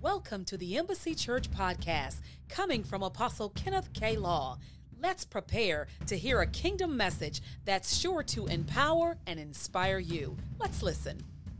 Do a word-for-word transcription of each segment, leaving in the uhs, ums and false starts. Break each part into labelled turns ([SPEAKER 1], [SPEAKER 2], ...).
[SPEAKER 1] Welcome to the Embassy Church Podcast, coming from Apostle Kenneth K. Law. Let's prepare to hear a kingdom message that's sure to empower and inspire you. Let's listen.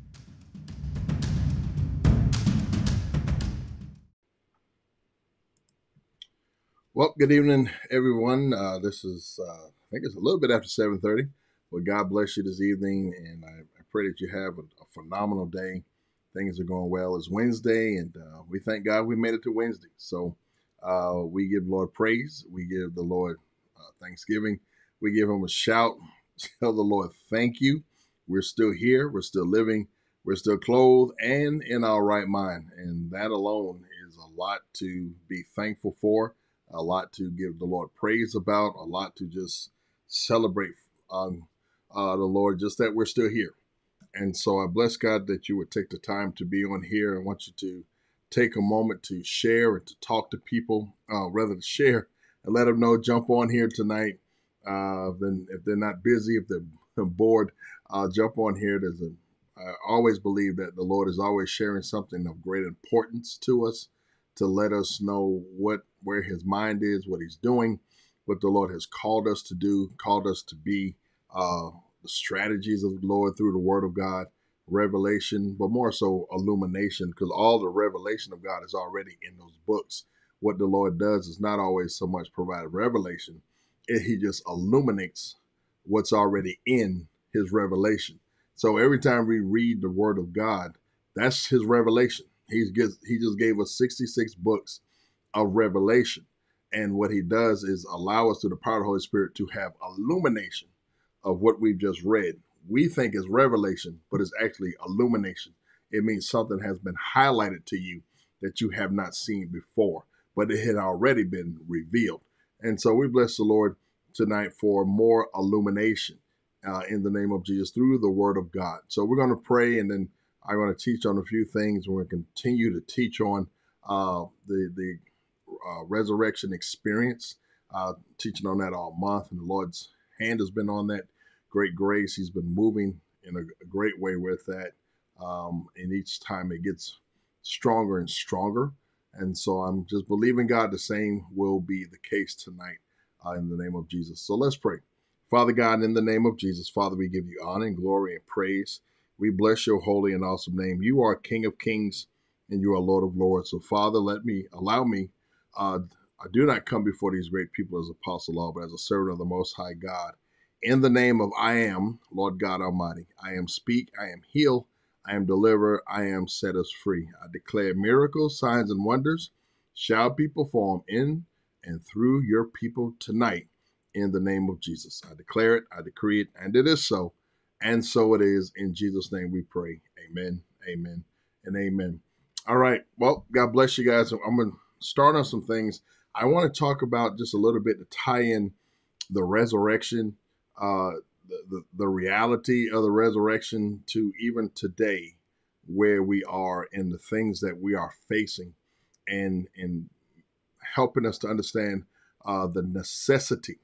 [SPEAKER 2] Well, good evening, everyone. Uh, this is, uh, I think it's a little bit after seven thirty. Well, God bless you this evening, and I, I pray that you have a, a phenomenal day. Things are going well. It's Wednesday, and uh, we thank God we made it to Wednesday. So uh, we give the Lord praise. We give the Lord uh, thanksgiving. We give him a shout. Tell the Lord, thank you. We're still here. We're still living. We're still clothed and in our right mind. And that alone is a lot to be thankful for, a lot to give the Lord praise about, a lot to just celebrate um, uh, the Lord, just that we're still here. And so I bless God that you would take the time to be on here. I want you to take a moment to share and to talk to people, uh, rather to share and let them know, jump on here tonight. Uh, then if they're not busy, if they're bored, uh, jump on here. There's a, I always believe that the Lord is always sharing something of great importance to us to let us know what, where his mind is, what he's doing, what the Lord has called us to do, called us to be, uh, the strategies of the Lord through the word of God, revelation, but more so illumination, because all the revelation of God is already in those books. What the Lord does is not always so much provide revelation. It, he just illuminates what's already in his revelation. So every time we read the word of God, that's his revelation. He's just, he just gave us sixty-six books of revelation. And what he does is allow us through the power of the Holy Spirit to have illumination of what we've just read. We think is revelation, but it's actually illumination. It means something has been highlighted to you that you have not seen before, but it had already been revealed. And so we bless the Lord tonight for more illumination uh, in the name of Jesus through the word of God. So we're going to pray, and then I'm going to teach on a few things. We're going to continue to teach on uh, the, the uh, resurrection experience, uh, teaching on that all month, and the Lord's hand has been on that. Great grace. He's been moving in a, a great way with that. Um, and each time it gets stronger and stronger. And so I'm just believing God the same will be the case tonight uh, in the name of Jesus. So let's pray. Father God, in the name of Jesus, Father, we give you honor and glory and praise. We bless your holy and awesome name. You are King of kings and you are Lord of lords. So Father, let me, allow me, uh, I do not come before these great people as apostle law, but as a servant of the Most High God. In the name of I am, Lord God Almighty, I am speak, I am heal, I am deliver, I am set us free. I declare miracles, signs, and wonders shall be performed in and through your people tonight in the name of Jesus. I declare it, I decree it, and it is so. And so it is. In Jesus' name we pray. Amen, amen, and amen. All right. Well, God bless you guys. I'm going to start on some things. I want to talk about just a little bit to tie in the resurrection, uh, the, the, the reality of the resurrection to even today, where we are and the things that we are facing, and, and helping us to understand uh, the necessity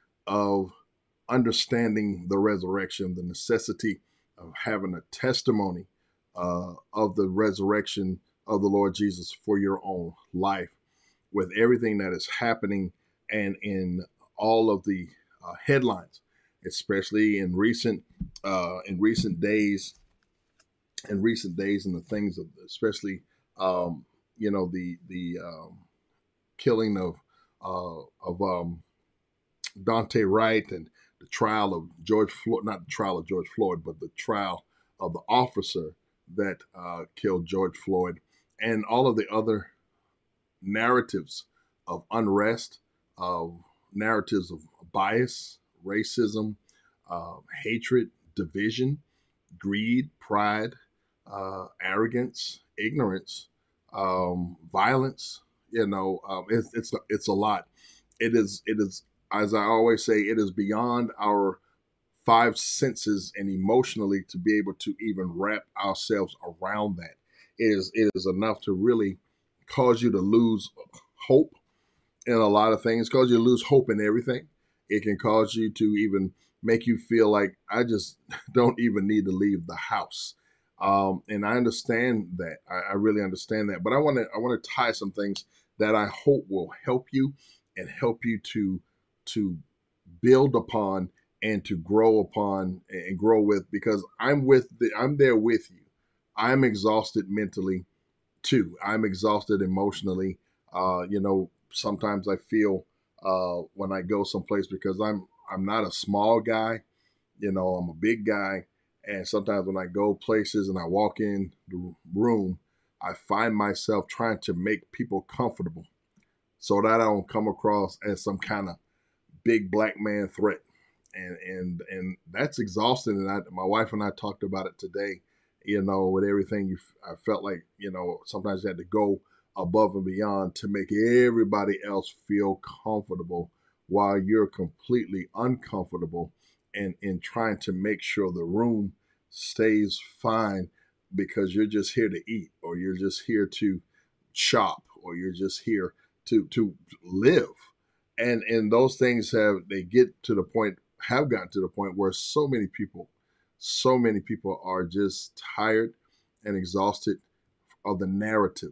[SPEAKER 2] of understanding the resurrection, the necessity of having a testimony uh, of the resurrection of the Lord Jesus for your own life, with everything that is happening and in all of the uh, headlines, especially in recent uh, in recent days, in recent days, and the things of, especially um, you know, the the um, killing of uh, of um, Dante Wright, and the trial of George Floyd, not the trial of George Floyd, but the trial of the officer that uh, killed George Floyd, and all of the other narratives of unrest, of narratives of bias, racism, uh, hatred, division, greed, pride, uh, arrogance, ignorance, um, violence. You know, um, it's it's it's a lot. It is it is as I always say, it is beyond our five senses and emotionally to be able to even wrap ourselves around that. It is it is enough to really cause you to lose hope in a lot of things, cause you to lose hope in everything. It can cause you to even make you feel like I just don't even need to leave the house. Um, and I understand that. I, I really understand that. But I want to I want to tie some things that I hope will help you and help you to to build upon and to grow upon and grow with, because I'm with the, I'm there with you. I'm exhausted mentally too. I'm exhausted emotionally. Uh, you know, sometimes I feel uh, when I go someplace, because I'm I'm not a small guy. You know, I'm a big guy, and sometimes when I go places and I walk in the room, I find myself trying to make people comfortable so that I don't come across as some kind of big black man threat. And and and that's exhausting. And I, my wife and I talked about it today. You know, with everything, you, I felt like, you know, sometimes you had to go above and beyond to make everybody else feel comfortable while you're completely uncomfortable, and in trying to make sure the room stays fine, because you're just here to eat, or you're just here to shop, or you're just here to to live. And and those things have they get to the point have gotten to the point where so many people so many people are just tired and exhausted of the narrative.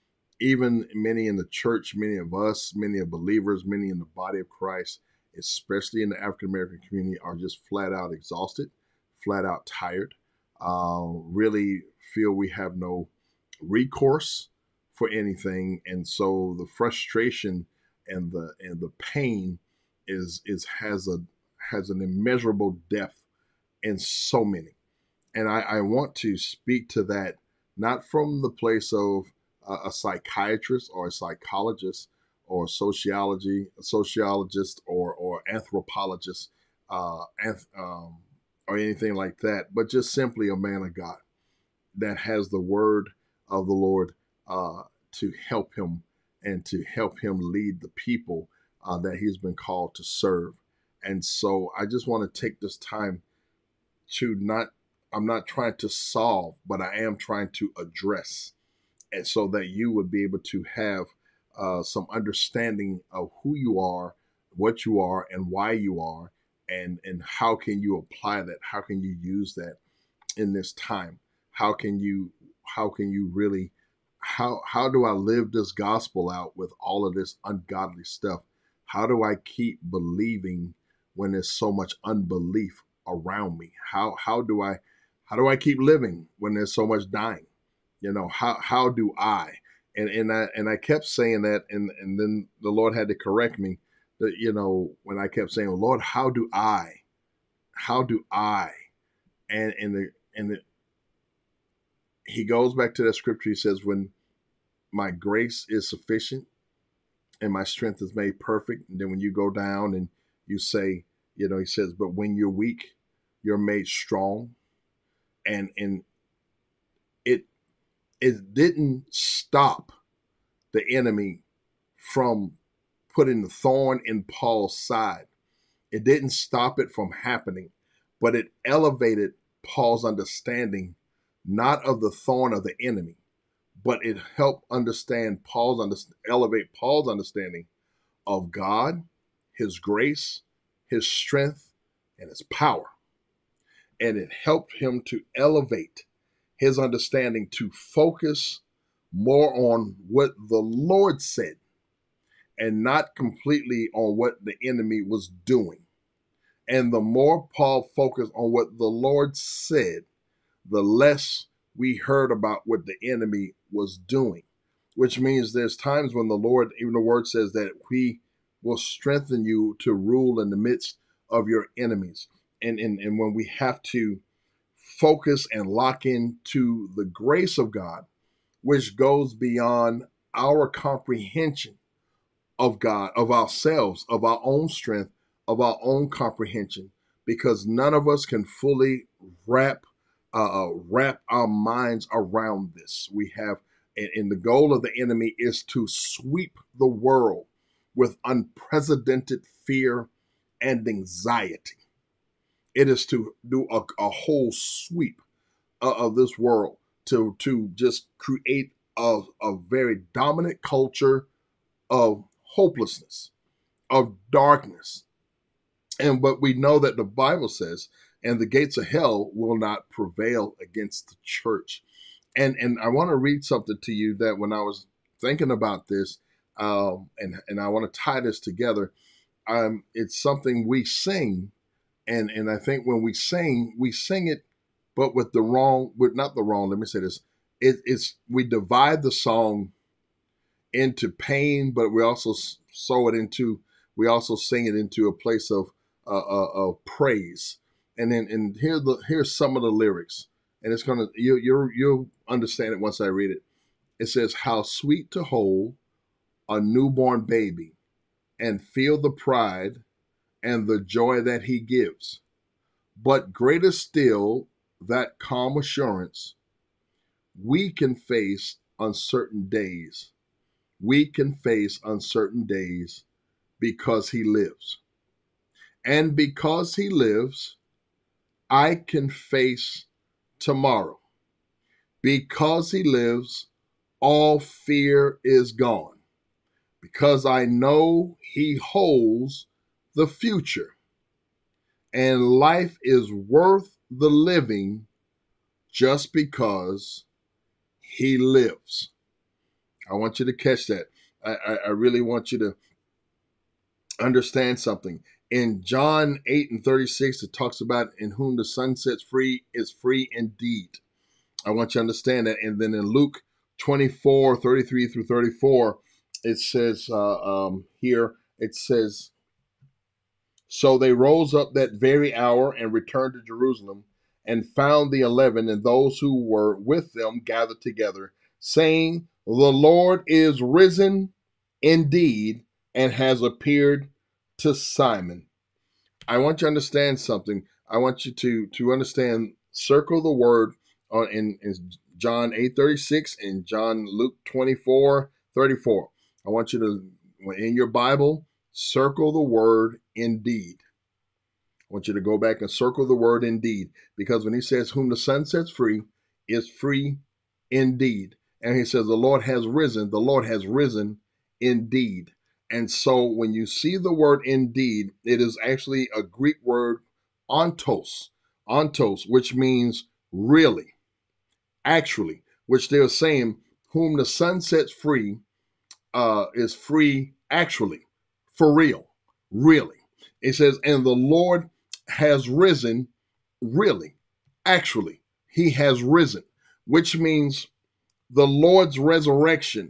[SPEAKER 2] Even many in the church, many of us, many of believers, many in the body of Christ, especially in the African American community, are just flat out exhausted, flat out tired, uh, really feel we have no recourse for anything. And so the frustration and the and the pain is is has a has an immeasurable depth in so many. And I, I want to speak to that, not from the place of a, a psychiatrist or a psychologist or sociology, a sociologist or or anthropologist, uh, anth- um, or anything like that, but just simply a man of God that has the word of the Lord uh, to help him and to help him lead the people uh, that he's been called to serve. And so I just want to take this time to not, I'm not trying to solve, but I am trying to address, and so that you would be able to have uh, some understanding of who you are, what you are, and why you are, and and how can you apply that? How can you use that in this time? How can you how can you really how how do I live this gospel out with all of this ungodly stuff? How do I keep believing when there's so much unbelief around me? How how do I how do I keep living when there's so much dying? You know, how how do I? And and I and I kept saying that, and and then the Lord had to correct me that, you know, when I kept saying, oh, Lord, how do I? How do I? And and the and the, he goes back to that scripture. He says, when my grace is sufficient and my strength is made perfect. And then when you go down and you say, you know, he says, but when you're weak, you're made strong. And and it it didn't stop the enemy from putting the thorn in Paul's side. It didn't stop it from happening, but it elevated Paul's understanding, not of the thorn of the enemy, but it helped understand Paul's under, elevate Paul's understanding of God, his grace, his strength, and his power. And it helped him to elevate his understanding to focus more on what the Lord said and not completely on what the enemy was doing. And the more Paul focused on what the Lord said, the less we heard about what the enemy was doing, which means there's times when the Lord, even the word says that he will strengthen you to rule in the midst of your enemies. And, and, and when we have to focus and lock into the grace of God, which goes beyond our comprehension of God, of ourselves, of our own strength, of our own comprehension, because none of us can fully wrap uh, wrap our minds around this. We have, and, and the goal of the enemy is to sweep the world with unprecedented fear and anxiety. It is to do a, a whole sweep of, of this world to to just create a, a very dominant culture of hopelessness, of darkness. And but we know that the Bible says and the gates of hell will not prevail against the church. And and I want to read something to you that when I was thinking about this, um, and and I want to tie this together. Um, it's something we sing, and and I think when we sing, we sing it, but with the wrong, with not the wrong. Let me say this: it, it's we divide the song into pain, but we also sow it into, we also sing it into a place of uh, uh, of praise. And then and here the here's some of the lyrics, and it's gonna you you you'll understand it once I read it. It says, "How sweet to hold a newborn baby and feel the pride and the joy that he gives. But greater still, that calm assurance we can face uncertain days. We can face uncertain days because he lives. And because he lives, I can face tomorrow. Because he lives, all fear is gone. Because I know he holds the future. And life is worth the living just because he lives." I want you to catch that. I, I, I really want you to understand something. In John eight and thirty-six, it talks about in whom the Son sets free is free indeed. I want you to understand that. And then in Luke twenty-four, thirty-three through thirty-four, it says uh, um, here, it says, "So they rose up that very hour and returned to Jerusalem and found the eleven and those who were with them gathered together, saying, 'The Lord is risen indeed and has appeared to Simon.'" I want you to understand something. I want you to, to understand, circle the word on in, in John eight thirty-six and John Luke twenty-four thirty-four. I want you to, in your Bible, circle the word indeed. I want you to go back and circle the word indeed, because when he says whom the Son sets free is free indeed. And he says the Lord has risen, the Lord has risen indeed. And so when you see the word indeed, it is actually a Greek word ontos, ontos, which means really, actually, which they're saying whom the Son sets free uh, is free actually, for real, really. It says, and the Lord has risen, really, actually, he has risen, which means the Lord's resurrection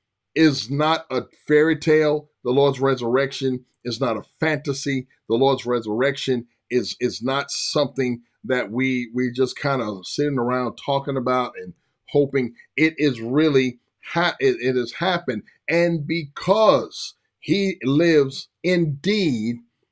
[SPEAKER 2] is not a fairy tale. The Lord's resurrection is not a fantasy. The Lord's resurrection is, is not something that we, we just kind of sitting around talking about and hoping. It is really, ha- it, it has happened. And because he lives indeed,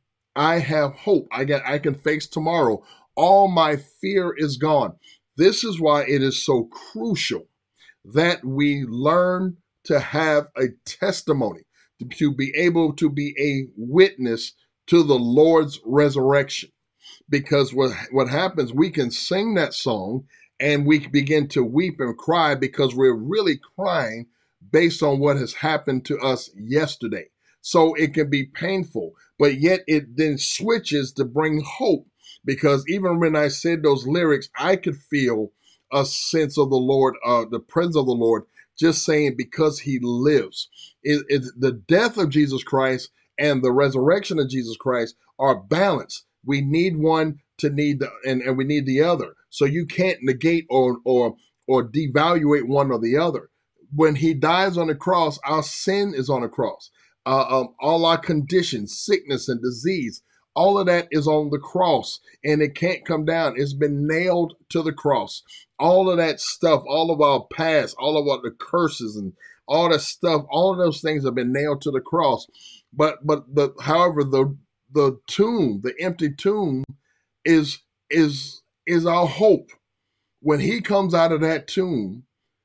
[SPEAKER 2] I have hope. I get, I can face tomorrow. All my fear is gone. This is why it is so crucial that we learn to have a testimony, to, to be able to be a witness to the Lord's resurrection. Because what, what happens, we can sing that song and we begin to weep and cry because we're really crying based on what has happened to us yesterday. So it can be painful, but yet it then switches to bring hope, because even when I said those lyrics, I could feel a sense of the Lord, uh, the presence of the Lord, just saying because he lives. It, it, the death of Jesus Christ and the resurrection of Jesus Christ are balanced. We need one to need the, and, and we need the other. So you can't negate or or or devaluate one or the other. When he dies on the cross, our sin is on the cross. Uh, um, all our conditions, sickness and disease, all of that is on the cross, and it can't come down. It's been nailed to the cross. All of that stuff, all of our past, all of our the curses and all that stuff, all of those things have been nailed to the cross. But but the however the the tomb, the empty tomb, is is is our hope. When he comes out of that tomb,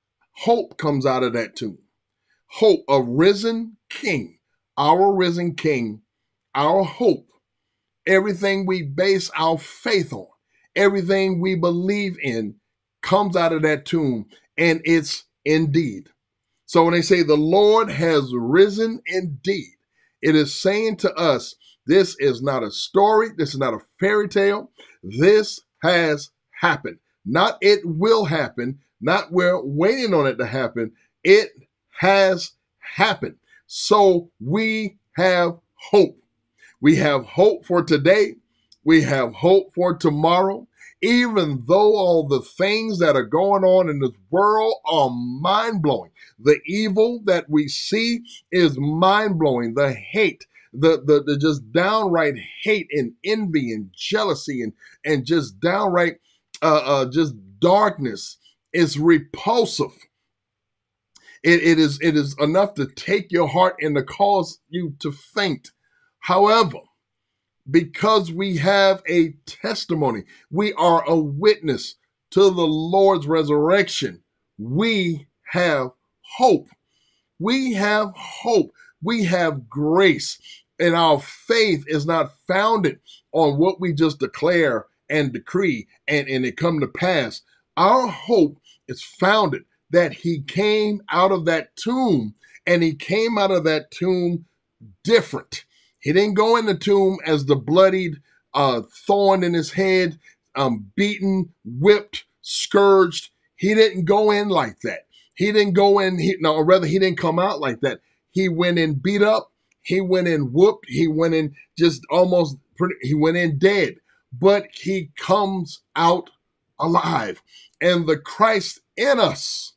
[SPEAKER 2] hope comes out of that tomb. Hope, a risen king, our risen king, our hope. Everything we base our faith on, everything we believe in comes out of that tomb, and it's indeed. So when they say the Lord has risen indeed, it is saying to us This is not a story. This is not a fairy tale. This has happened. Not it will happen. Not we're waiting on it to happen. It has happened. So we have hope. We have hope for today. We have hope for tomorrow. Even though all the things that are going on in this world are mind-blowing. The evil that we see is mind-blowing. The hate, the, the, the just downright hate and envy and jealousy and, and just downright uh, uh, just darkness is repulsive. It, it is it is enough to take your heart and to cause you to faint. However, because we have a testimony, we are a witness to the Lord's resurrection, we have hope. We have hope. We have grace. And our faith is not founded on what we just declare and decree and, and it come to pass. Our hope is founded that he came out of that tomb, and he came out of that tomb different. He didn't go in the tomb as the bloodied uh, thorn in his head, um, beaten, whipped, scourged. He didn't go in like that. He didn't go in, he, no, or rather, he didn't come out like that. He went in beat up. He went in whooped. He went in just almost, pretty, he went in dead. But he comes out alive. And the Christ in us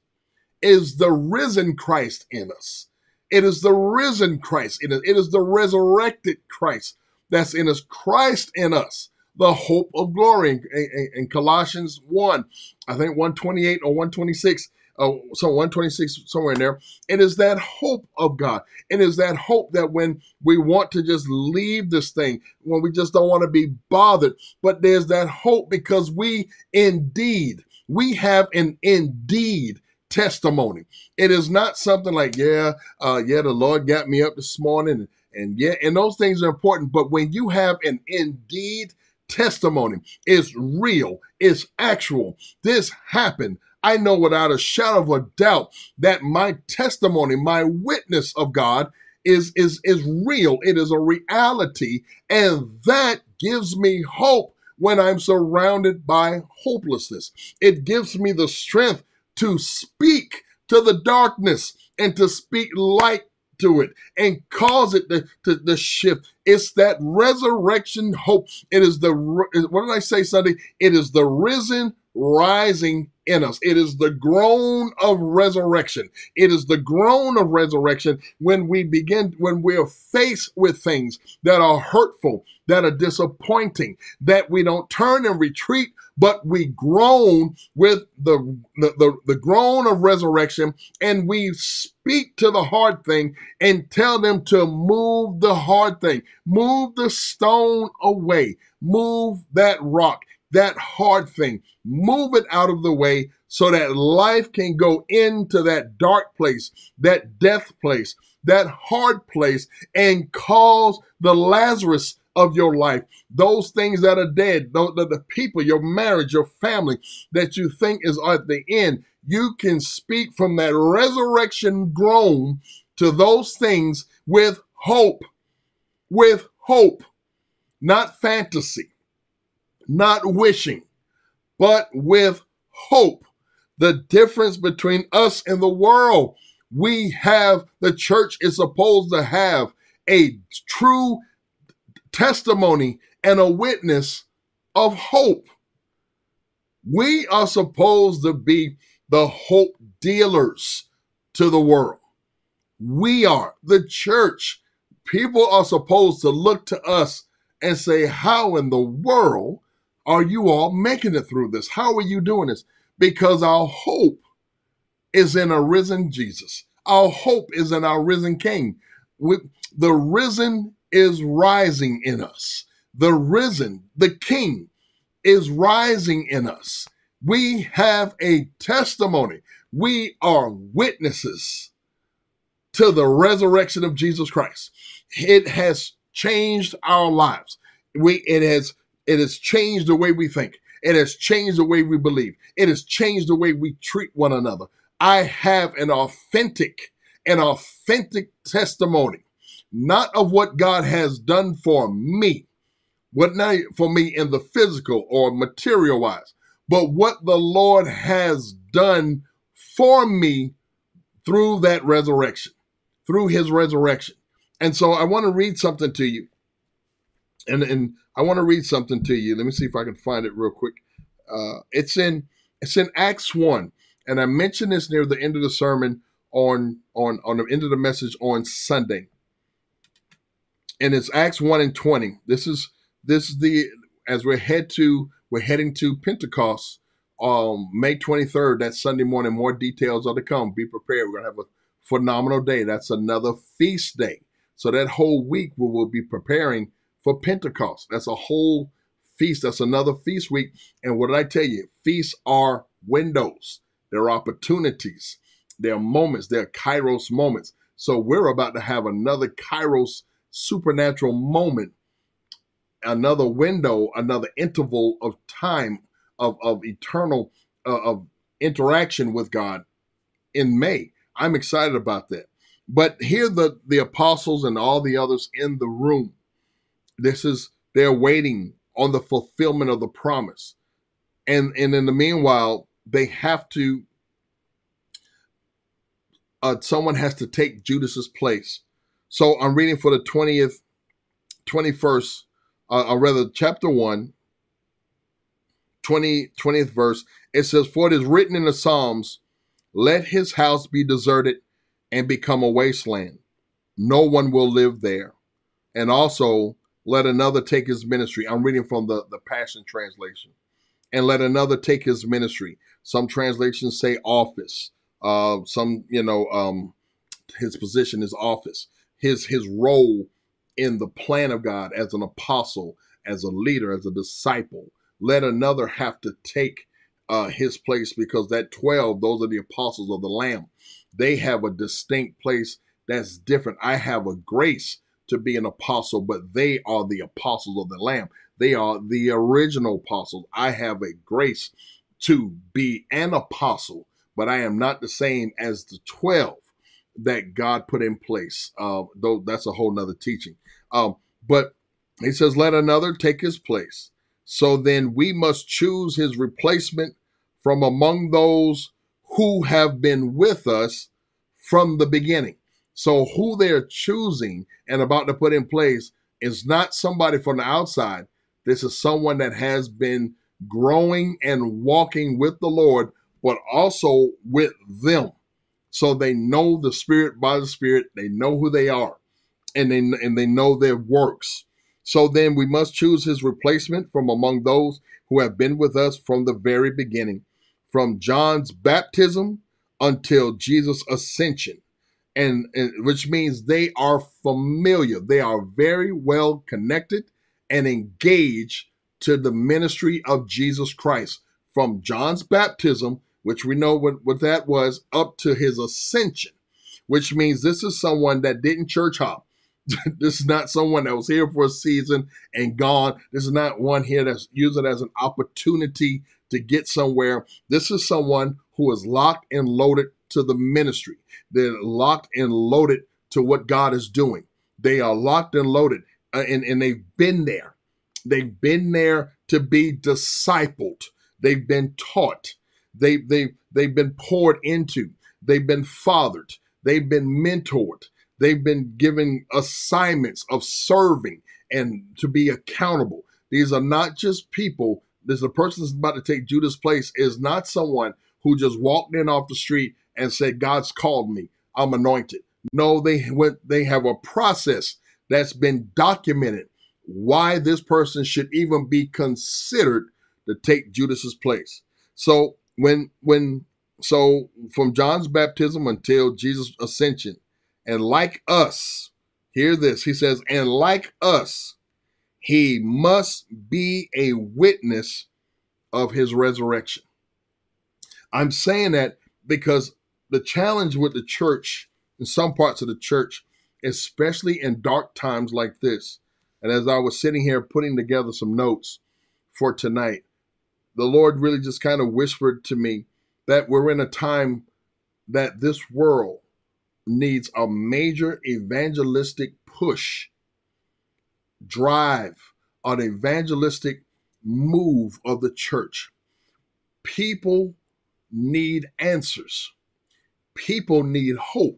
[SPEAKER 2] is the risen Christ in us. It is the risen Christ in us. It is the resurrected Christ that's in us. Christ in us, the hope of glory. In, in, in Colossians one, I think one twenty-eight or one twenty-six, uh, so one twenty-six, somewhere in there. It is that hope of God. It is that hope that when we want to just leave this thing, when we just don't want to be bothered, but there's that hope because we indeed, we have an indeed testimony. It is not something like, yeah, uh, yeah, the Lord got me up this morning, and, and yeah, and those things are important. But when you have an indeed testimony, it's real, it's actual. This happened. I know without a shadow of a doubt that my testimony, my witness of God is, is, is real. It is a reality. And that gives me hope when I'm surrounded by hopelessness. It gives me the strength to speak to the darkness and to speak light to it and cause it to, to, to shift. It's that resurrection hope. It is the, what did I say Sunday? It is the risen rising in us. It is the groan of resurrection. It is the groan of resurrection when we begin, when we're faced with things that are hurtful, that are disappointing, that we don't turn and retreat, but we groan with the, the, the, the groan of resurrection, and we speak to the hard thing and tell them to move the hard thing, move the stone away, move that rock, that hard thing, move it out of the way so that life can go into that dark place, that death place, that hard place, and cause the Lazarus of your life, those things that are dead, the, the, the people, your marriage, your family that you think is at the end, you can speak from that resurrection groan to those things with hope, with hope, not fantasy, not wishing, but with hope. The difference between us and the world, we have, the church is supposed to have a true testimony and a witness of hope. We are supposed to be the hope dealers to the world. We are the church. People are supposed to look to us and say, how in the world are you all making it through this? How are you doing this? Because our hope is in a risen Jesus. Our hope is in our risen King. With the risen is rising in us. The risen, the King, is rising in us. We have a testimony. We are witnesses to the resurrection of Jesus Christ. It has changed our lives. We, it has, it has changed the way we think. It has changed the way we believe. It has changed the way we treat one another. I have an authentic, an authentic testimony. not of what God has done for me, what not for me in the physical or material wise, but what the Lord has done for me through that resurrection, through his resurrection. And so I want to read something to you. And, and I want to read something to you. Let me see if I can find it real quick. Uh, it's in it's in Acts one. And I mentioned this near the end of the sermon on, on, on the end of the message on Sunday. And it's Acts one and twenty. This is this is the as we head to we're heading to Pentecost, um, May twenty-third. That Sunday morning. More details are to come. Be prepared. We're gonna have a phenomenal day. That's another feast day. So that whole week we will be preparing for Pentecost. That's a whole feast. That's another feast week. And what did I tell you? Feasts are windows. They're opportunities. They're moments. They're Kairos moments. So we're about to have another Kairos supernatural moment, another window, another interval of time of, of eternal uh, of interaction with God in May. I'm excited about that. But here the, the apostles and all the others in the room, this is, they're waiting on the fulfillment of the promise. And, and in the meanwhile, they have to, uh, someone has to take Judas's place. So I'm reading for the twentieth, twenty-first, uh, or rather chapter one, twenty, twentieth verse. It says, for it is written in the Psalms, let his house be deserted and become a wasteland. No one will live there. And also let another take his ministry. I'm reading from the, the Passion Translation. And let another take his ministry. Some translations say office. Uh, some, you know, um, his position is office. His, his role in the plan of God as an apostle, as a leader, as a disciple. Let another have to take uh, his place, because that twelve, those are the apostles of the Lamb. They have a distinct place that's different. I have a grace to be an apostle, but they are the apostles of the Lamb. They are the original apostles. I have a grace to be an apostle, but I am not the same as the twelve that God put in place. Uh, though that's a whole nother teaching. Um, but he says, let another take his place. So then we must choose his replacement from among those who have been with us from the beginning. So who they're choosing and about to put in place is not somebody from the outside. This is someone that has been growing and walking with the Lord, but also with them. So they know the Spirit by the Spirit. They know who they are, and they, and they know their works. So then we must choose his replacement from among those who have been with us from the very beginning, from John's baptism until Jesus' ascension. And, and which means they are familiar. They are very well connected and engaged to the ministry of Jesus Christ, from John's baptism, which we know what, what that was, up to his ascension, which means this is someone that didn't church hop. This is not someone that was here for a season and gone. This is not one here that's used it as an opportunity to get somewhere. This is someone who is locked and loaded to the ministry. They're locked and loaded to what God is doing. They are locked and loaded, uh, and, and they've been there. They've been there to be discipled. They've been taught. They, they, they've been poured into. They've been fathered. They've been mentored. They've been given assignments of serving and to be accountable. These are not just people. This a person that's about to take Judas' place is not someone who just walked in off the street and said, God's called me, I'm anointed. No, they went, they have a process that's been documented why this person should even be considered to take Judas's place. So when, when, so from John's baptism until Jesus' ascension, and like us, hear this, he says, and like us, he must be a witness of his resurrection. I'm saying that because the challenge with the church, in some parts of the church, especially in dark times like this, and as I was sitting here putting together some notes for tonight, the Lord really just kind of whispered to me that we're in a time that this world needs a major evangelistic push, drive, an evangelistic move of the church. People need answers. People need hope.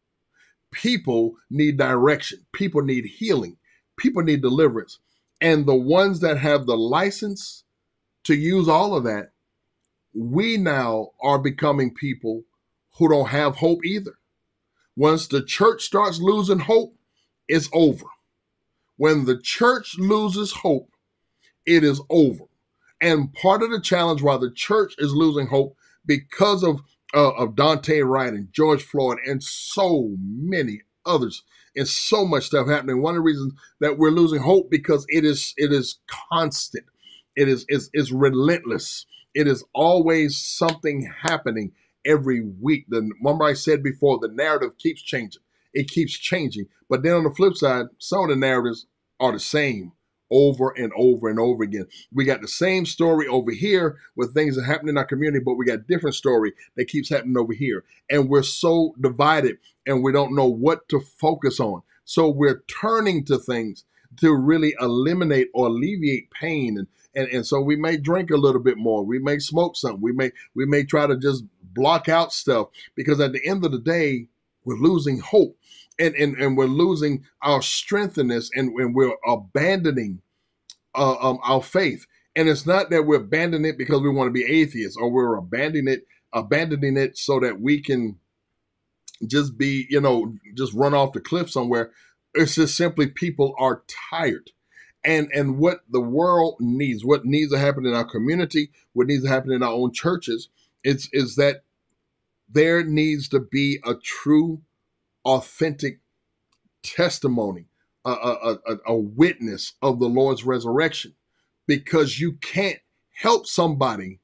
[SPEAKER 2] People need direction. People need healing. People need deliverance. And the ones that have the license to use all of that, we now are becoming people who don't have hope either. Once the church starts losing hope, it's over. When the church loses hope, it is over. And part of the challenge why the church is losing hope because of uh, of Dante Wright and George Floyd and so many others and so much stuff happening. One of the reasons that we're losing hope because it is it is constant. It is is is relentless. It is always something happening every week. The remember I said before, the narrative keeps changing. It keeps changing. But then on the flip side, some of the narratives are the same over and over and over again. We got the same story over here with things that happen in our community, but we got a different story that keeps happening over here. And we're so divided and we don't know what to focus on. So we're turning to things to really eliminate or alleviate pain. And, and, and so we may drink a little bit more. We may smoke something. We may, we may try to just block out stuff because at the end of the day, we're losing hope. And, and, and we're losing our strength in this, and, and we're abandoning uh, um, our faith. And it's not that we're abandoning it because we want to be atheists, or we're abandoning it, abandoning it so that we can just be, you know, just run off the cliff somewhere. It's just simply people are tired. And, and what the world needs, what needs to happen in our community, what needs to happen in our own churches, is, is that there needs to be a true authentic testimony, a, a, a, a witness of the Lord's resurrection, because you can't help somebody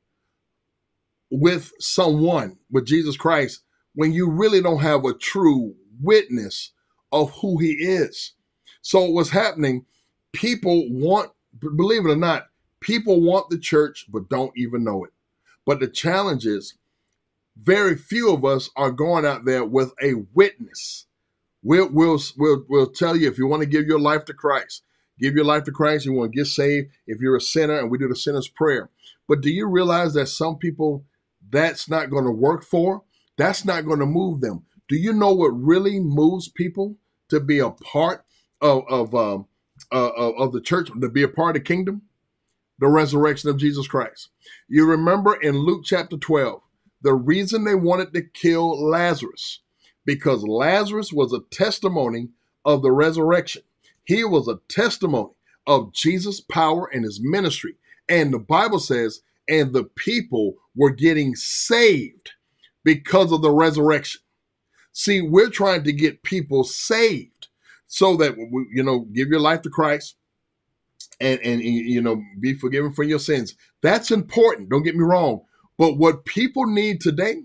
[SPEAKER 2] with someone, with Jesus Christ, when you really don't have a true witness of who he is. So what's happening, people want, believe it or not, people want the church, but don't even know it. But the challenge is, very few of us are going out there with a witness. We'll, we'll, we'll, we'll tell you if you want to give your life to Christ, give your life to Christ, you want to get saved, if you're a sinner, and we do the sinner's prayer. But do you realize that some people, that's not going to work for? That's not going to move them. Do you know what really moves people to be a part of, of, um, uh, of the church, to be a part of the kingdom? The resurrection of Jesus Christ. You remember in Luke chapter twelve, the reason they wanted to kill Lazarus, because Lazarus was a testimony of the resurrection. He was a testimony of Jesus' power and his ministry. And the Bible says, and the people were getting saved because of the resurrection. See, we're trying to get people saved so that, you know, give your life to Christ and, and, you know, be forgiven for your sins. That's important. Don't get me wrong. But what people need today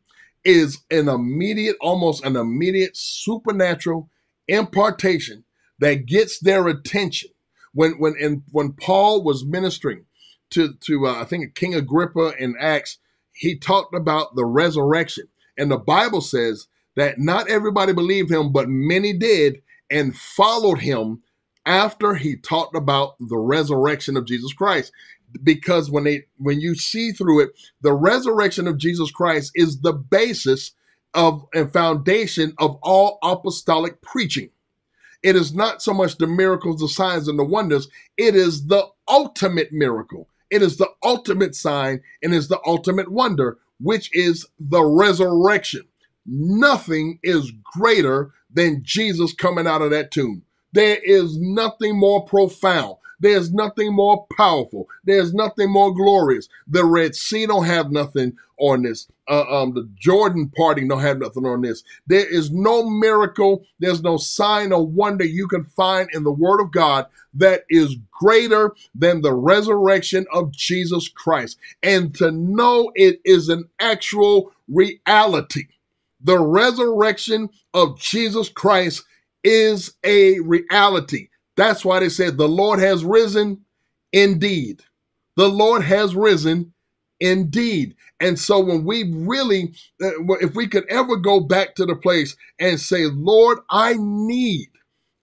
[SPEAKER 2] is an immediate, almost an immediate supernatural impartation that gets their attention. When when and when Paul was ministering to to uh, I think King Agrippa in Acts, he talked about the resurrection, and the Bible says that not everybody believed him, but many did and followed him after he talked about the resurrection of Jesus Christ. Because when they when you see through it, the resurrection of Jesus Christ is the basis of and foundation of all apostolic preaching. It is not so much the miracles, the signs, and the wonders. It is the ultimate miracle. It is the ultimate sign and is the ultimate wonder, which is the resurrection. Nothing is greater than Jesus coming out of that tomb. There is nothing more profound. There's nothing more powerful. There's nothing more glorious. The Red Sea don't have nothing on this. Uh, um, the Jordan parting don't have nothing on this. There is no miracle. There's no sign or wonder you can find in the Word of God that is greater than the resurrection of Jesus Christ. And to know it is an actual reality. The resurrection of Jesus Christ is a reality. That's why they said the Lord has risen indeed. The Lord has risen indeed. And so when we really, if we could ever go back to the place and say, Lord, I need,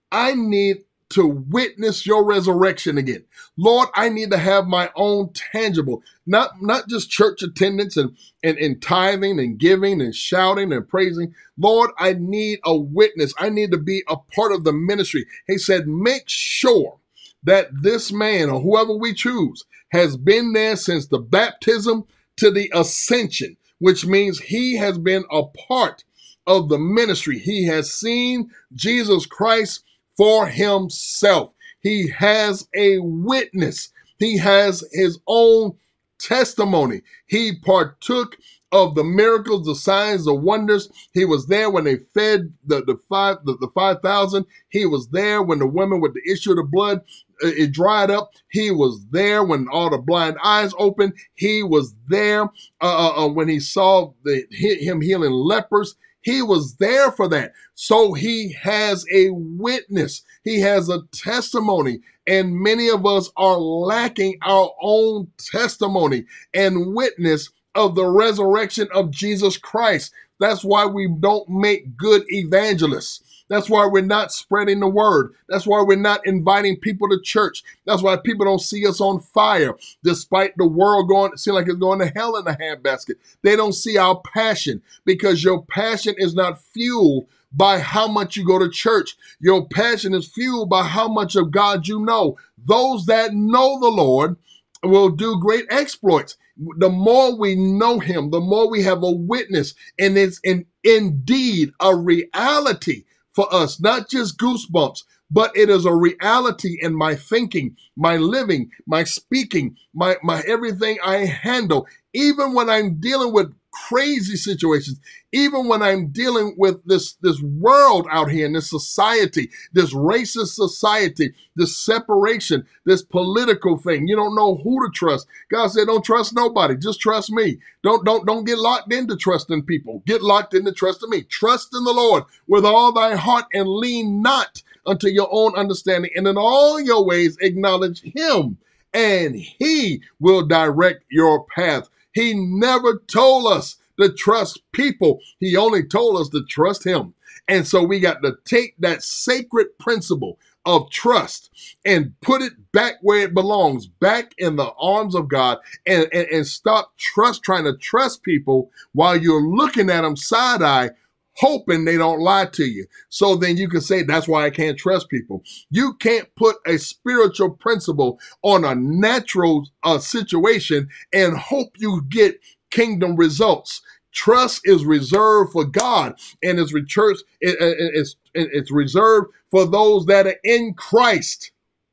[SPEAKER 2] I need to witness your resurrection again. Lord, I need to have my own tangible, not, not just church attendance and, and, and tithing and giving and shouting and praising. Lord, I need a witness. I need to be a part of the ministry. He said, make sure that this man or whoever we choose has been there since the baptism to the ascension, which means he has been a part of the ministry. He has seen Jesus Christ for himself. He has a witness. He has his own testimony. He partook of the miracles, the signs, the wonders. He was there when they fed the, the five the, the five thousand. He was there when the women with the issue of the blood, uh, it dried up. He was there when all the blind eyes opened. He was there uh, uh, when he saw the, him healing lepers. He was there for that. So he has a witness. He has a testimony. And many of us are lacking our own testimony and witness of the resurrection of Jesus Christ. That's why we don't make good evangelists. That's why we're not spreading the word. That's why we're not inviting people to church. That's why people don't see us on fire, despite the world going, seem like it's going to hell in a handbasket. They don't see our passion because your passion is not fueled by how much you go to church. Your passion is fueled by how much of God you know. Those that know the Lord will do great exploits. The more we know him, the more we have a witness, and it's in, indeed a reality for us, not just goosebumps, but it is a reality in my thinking, my living, my speaking, my, my everything I handle. Even when I'm dealing with crazy situations, even when I'm dealing with this, this world out here in this society, this racist society, this separation, this political thing, you don't know who to trust. God said, don't trust nobody. Just trust me. Don't, don't, don't get locked into trusting people. Get locked into trusting me. Trust in the Lord with all thy heart and lean not unto your own understanding. And in all your ways, acknowledge him and he will direct your path. He never told us to trust people. He only told us to trust him. And so we got to take that sacred principle of trust and put it back where it belongs, back in the arms of God, and, and, and stop trust trying to trust people while you're looking at them side eye, hoping they don't lie to you. So then you can say, that's why I can't trust people. You can't put a spiritual principle on a natural uh, situation and hope you get kingdom results. Trust is reserved for God, and it's, church, it, it, it's, it's reserved for those that are in Christ.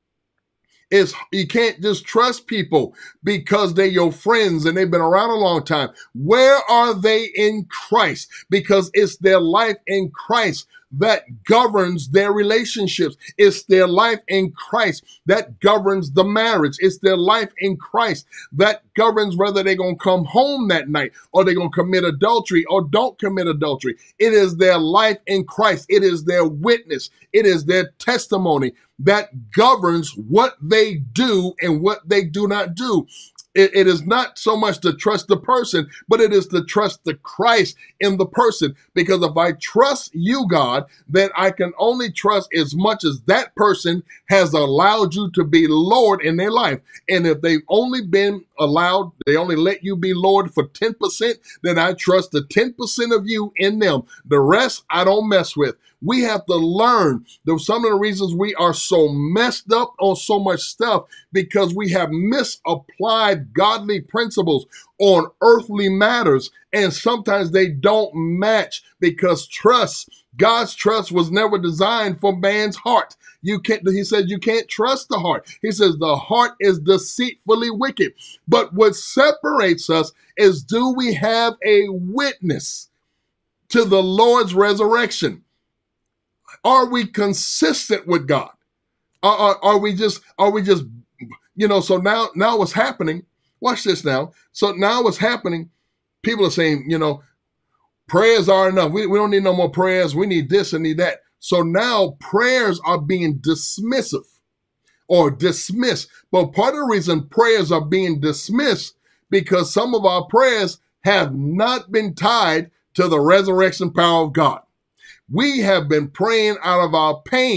[SPEAKER 2] It's, you can't just trust people because they're your friends and they've been around a long time. Where are they in Christ? Because it's their life in Christ that governs their relationships. It's their life in Christ that governs the marriage. It's their life in Christ that governs whether they're going to come home that night or they're going to commit adultery or don't commit adultery. It is their life in Christ. It is their witness. It is their testimony that governs what they do and what they do not do. It, it is not so much to trust the person, but it is to trust the Christ in the person. Because if I trust you, God, then I can only trust as much as that person has allowed you to be Lord in their life. And if they've only been allowed, they only let you be Lord for ten percent, then I trust the ten percent of you in them. The rest I don't mess with. We have to learn that some of the reasons we are so messed up on so much stuff because we have misapplied godly principles on earthly matters. And sometimes they don't match because trust, God's trust was never designed for man's heart. You can't, he said, you can't trust the heart. He says the heart is deceitfully wicked. But what separates us is, do we have a witness to the Lord's resurrection? Are we consistent with God? Are, are, are we just, are we just, you know, so now, now what's happening, watch this now. So now what's happening, people are saying, you know, prayers are enough. We, we don't need no more prayers. We need this and need that. So now prayers are being dismissive or dismissed. But part of the reason prayers are being dismissed because some of our prayers have not been tied to the resurrection power of God. We have been praying out of our pain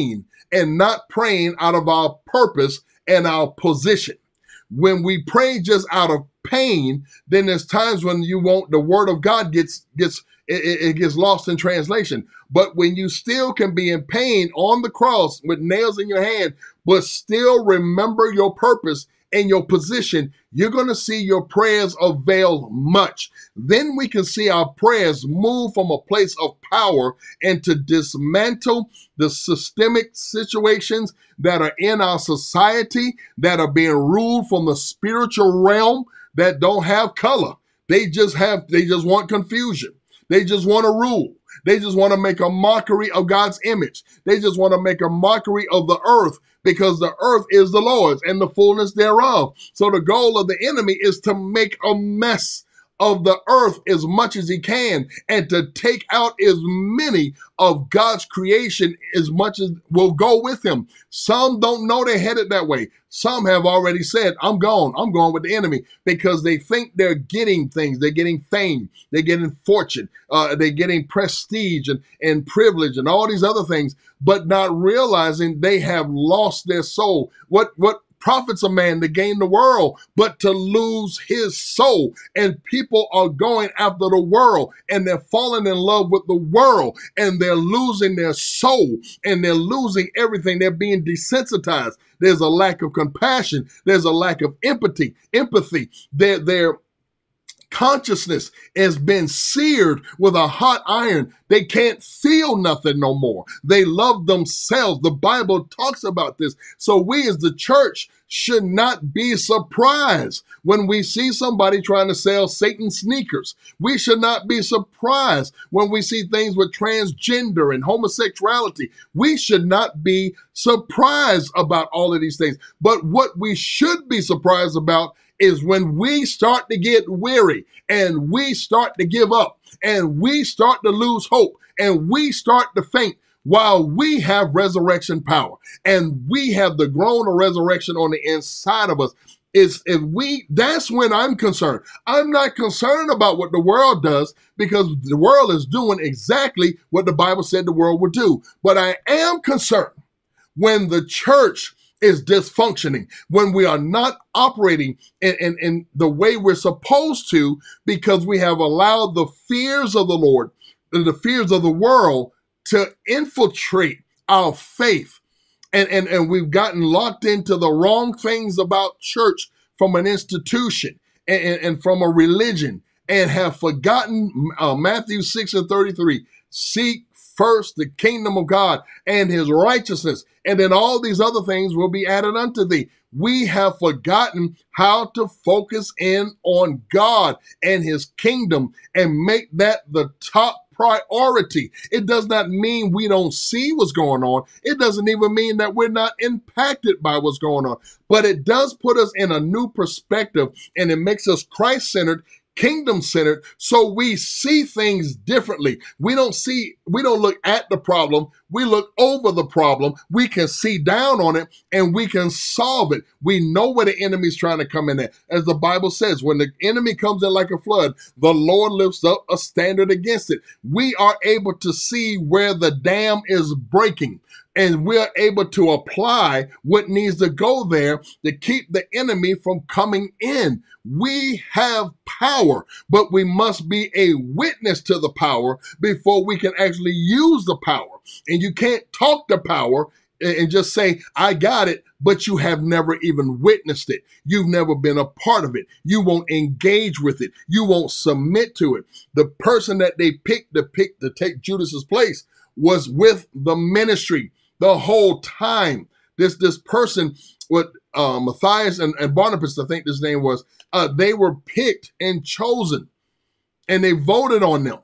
[SPEAKER 2] and not praying out of our purpose and our position. When we pray just out of pain, then there's times when you won't, the word of God gets, gets, it, it gets lost in translation. But when you still can be in pain on the cross with nails in your hand, but still remember your purpose and your position, you're going to see your prayers avail much. Then we can see our prayers move from a place of power and to dismantle the systemic situations that are in our society that are being ruled from the spiritual realm that don't have color. They just have, they just want confusion. They just want to rule. They just want to make a mockery of God's image. They just want to make a mockery of the earth, because the earth is the Lord's and the fullness thereof. So the goal of the enemy is to make a mess of the earth as much as he can, and to take out as many of God's creation as much as will go with him. Some don't know they're headed that way. Some have already said, I'm gone. I'm going with the enemy, because they think they're getting things. They're getting fame. They're getting fortune. Uh, they're getting prestige and, and privilege and all these other things, but not realizing they have lost their soul. What, what, profits a man to gain the world, but to lose his soul. And people are going after the world, and they're falling in love with the world, and they're losing their soul, and they're losing everything. They're being desensitized. There's a lack of compassion. There's a lack of empathy. Empathy. They're, they're consciousness has been seared with a hot iron. They can't feel nothing no more. They love themselves. The Bible talks about this. So we as the church should not be surprised when we see somebody trying to sell Satan sneakers. We should not be surprised when we see things with transgender and homosexuality. We should not be surprised about all of these things. But what we should be surprised about is when we start to get weary, and we start to give up, and we start to lose hope, and we start to faint, while we have resurrection power and we have the groan of resurrection on the inside of us. Is if we, that's when I'm concerned. I'm not concerned about what the world does, because the world is doing exactly what the Bible said the world would do. But I am concerned when the church is dysfunctioning, when we are not operating in, in, in the way we're supposed to, because we have allowed the fears of the Lord and the fears of the world to infiltrate our faith. And, and, and we've gotten locked into the wrong things about church from an institution and, and, and from a religion, and have forgotten uh, Matthew six and thirty-three. Seek first the kingdom of God and his righteousness, and then all these other things will be added unto thee. We have forgotten how to focus in on God and his kingdom and make that the top priority. It does not mean we don't see what's going on. It doesn't even mean that we're not impacted by what's going on. But it does put us in a new perspective, and it makes us Christ-centered, kingdom-centered, so we see things differently. We don't see, we don't look at the problem. We look over the problem. We can see down on it, and we can solve it. We know where the enemy's trying to come in at. As the Bible says, when the enemy comes in like a flood, the Lord lifts up a standard against it. We are able to see where the dam is breaking, and we're able to apply what needs to go there to keep the enemy from coming in. We have power, but we must be a witness to the power before we can actually use the power. And you can't talk the power and just say, I got it, but you have never even witnessed it. You've never been a part of it. You won't engage with it. You won't submit to it. The person that they picked to pick to take Judas's place was with the ministry the whole time. This this person, what uh, Matthias and, and Barnabas, I think his name was, uh, they were picked and chosen, and they voted on them.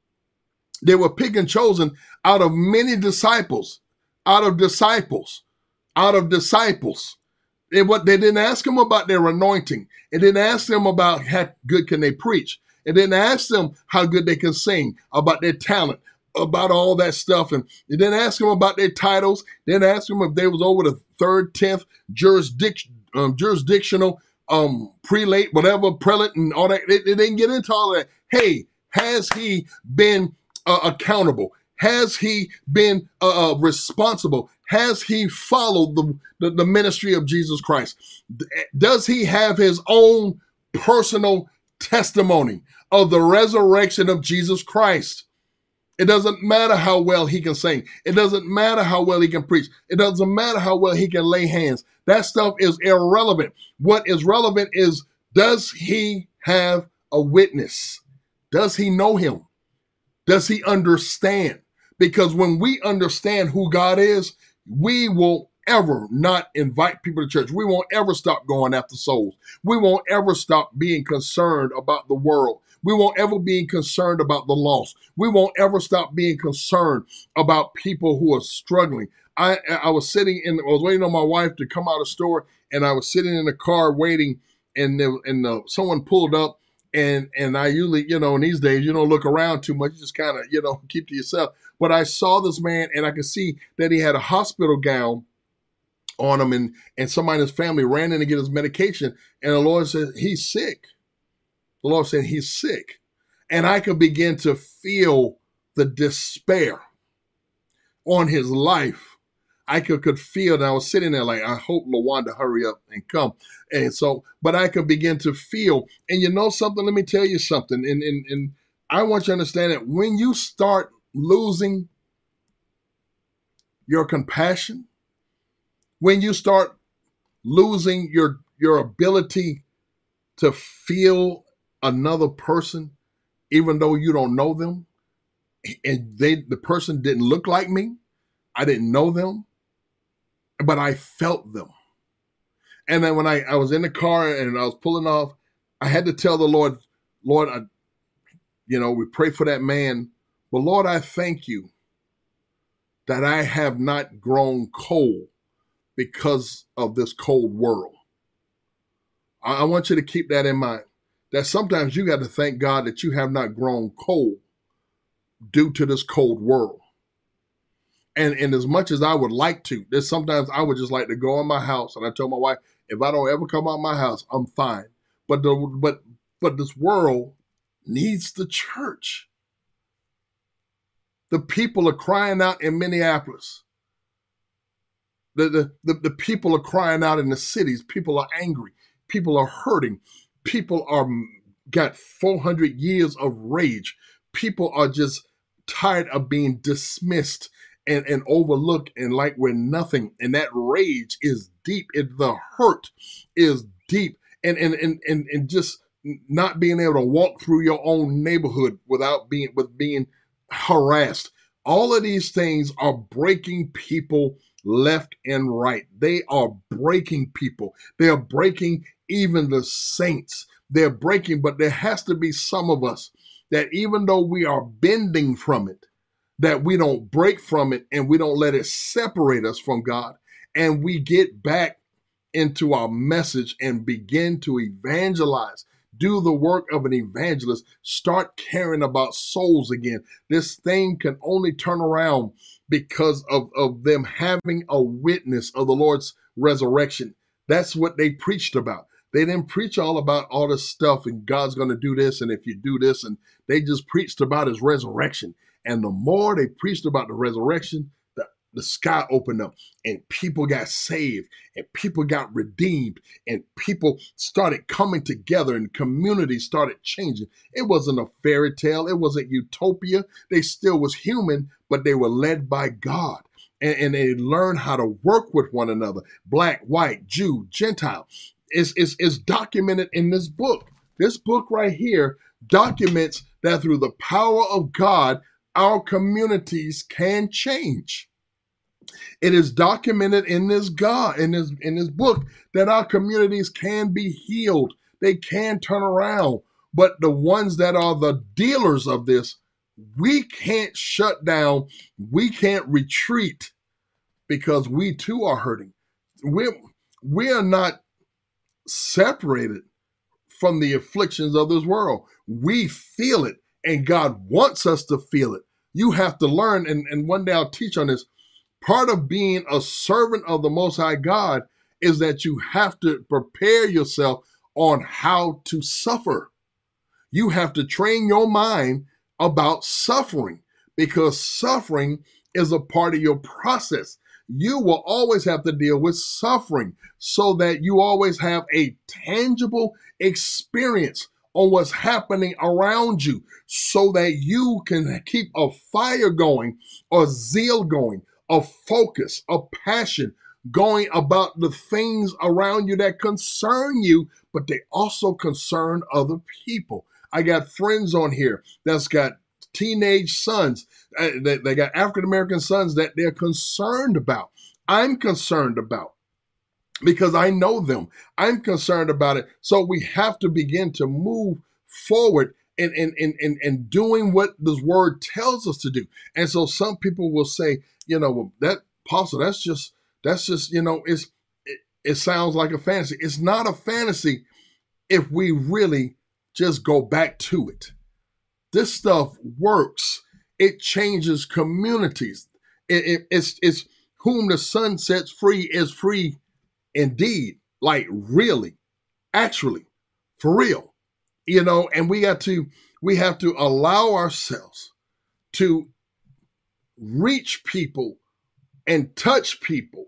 [SPEAKER 2] They were picked and chosen out of many disciples, out of disciples, out of disciples. And what they didn't ask them about their anointing. It didn't ask them about how good can they preach. It didn't ask them how good they can sing, about their talent, about all that stuff. And they didn't ask them about their titles. They didn't ask them if they was over the third, tenth jurisdiction, um, jurisdictional, um, prelate, whatever, prelate and all that. They, they didn't get into all that. Hey, has he been uh, accountable? Has he been uh, responsible? has he followed the, the, the ministry of Jesus Christ? Does he have his own personal testimony of the resurrection of Jesus Christ? It doesn't matter how well he can sing. It doesn't matter how well he can preach. It doesn't matter how well he can lay hands. That stuff is irrelevant. What is relevant is, does he have a witness? Does he know him? Does he understand? Because when we understand who God is, we will ever not invite people to church. We won't ever stop going after souls. We won't ever stop being concerned about the world. We won't ever be concerned about the lost. We won't ever stop being concerned about people who are struggling. I I was sitting in, I was waiting on my wife to come out of the store, and I was sitting in the car waiting, and there, and uh, someone pulled up, and and I usually, you know, in these days, you don't look around too much, you just kind of, you know, keep to yourself. But I saw this man, and I could see that he had a hospital gown on him, and and somebody in his family ran in to get his medication, and the Lord said, he's sick. The Lord said he's sick. And I could begin to feel the despair on his life. I could, could feel, and I was sitting there like, I hope LaWanda hurry up and come. And so, but I could begin to feel, and you know something, let me tell you something. And, and, and I want you to understand that when you start losing your compassion, when you start losing your, your ability to feel another person, even though you don't know them, and they the person didn't look like me, I didn't know them, but I felt them. And then when I, I was in the car and I was pulling off, I had to tell the Lord, Lord, I, you know, we pray for that man, but Lord, I thank you that I have not grown cold because of this cold world. I, I want you to keep that in mind. That sometimes you got to thank God that you have not grown cold due to this cold world. And, and as much as I would like to, there's sometimes I would just like to go in my house, and I told my wife, if I don't ever come out of my house, I'm fine. But the but but this world needs the church. The people are crying out in Minneapolis. The, the, the, the people are crying out in the cities. People are angry. People are hurting. People are got four hundred years of rage. People are just tired of being dismissed and, and overlooked and like we're nothing. And that rage is deep. It, the hurt is deep. And, and, and, and, and just not being able to walk through your own neighborhood without being, with being harassed. All of these things are breaking people left and right. They are breaking people. They are breaking even the saints. They're breaking, but there has to be some of us that even though we are bending from it, that we don't break from it and we don't let it separate us from God, and we get back into our message and begin to evangelize. Do the work of an evangelist. Start caring about souls again. This thing can only turn around because of, of them having a witness of the Lord's resurrection. That's what they preached about. They didn't preach all about all this stuff and God's going to do this and if you do this, and they just preached about his resurrection. And the more they preached about the resurrection, the, the sky opened up and people got saved and people got redeemed and people started coming together and communities started changing. It wasn't a fairy tale. It wasn't utopia. They still was human, but they were led by God. And, and they learned how to work with one another, black, white, Jew, Gentile. Is, is, is documented in this book. This book right here documents that through the power of God, our communities can change. It is documented in this God, in this, in this book, that our communities can be healed. They can turn around. But the ones that are the dealers of this, we can't shut down. We can't retreat because we too are hurting. We're, we are not separated from the afflictions of this world. We feel it, and God wants us to feel it. You have to learn, and, and one day I'll teach on this. Part of being a servant of the Most High God is that you have to prepare yourself on how to suffer. You have to train your mind about suffering, because suffering is a part of your process. you will always have to deal with suffering so that you always have a tangible experience on what's happening around you so that you can keep a fire going, a zeal going, a focus, a passion going about the things around you that concern you, but they also concern other people. I got friends on here that's got teenage sons. Uh, they, they got African-American sons that they're concerned about. I'm concerned about because I know them. I'm concerned about it. So we have to begin to move forward in, in, in, in, in doing what this word tells us to do. And so some people will say, you know, well, that apostle, that's just, that's just, you know, it's, it, it sounds like a fantasy. It's not a fantasy if we really just go back to it. This stuff works. It changes communities. It, it, it's, it's whom the sun sets free is free indeed. Like really, actually, for real, you know, and we got to, we have to allow ourselves to reach people and touch people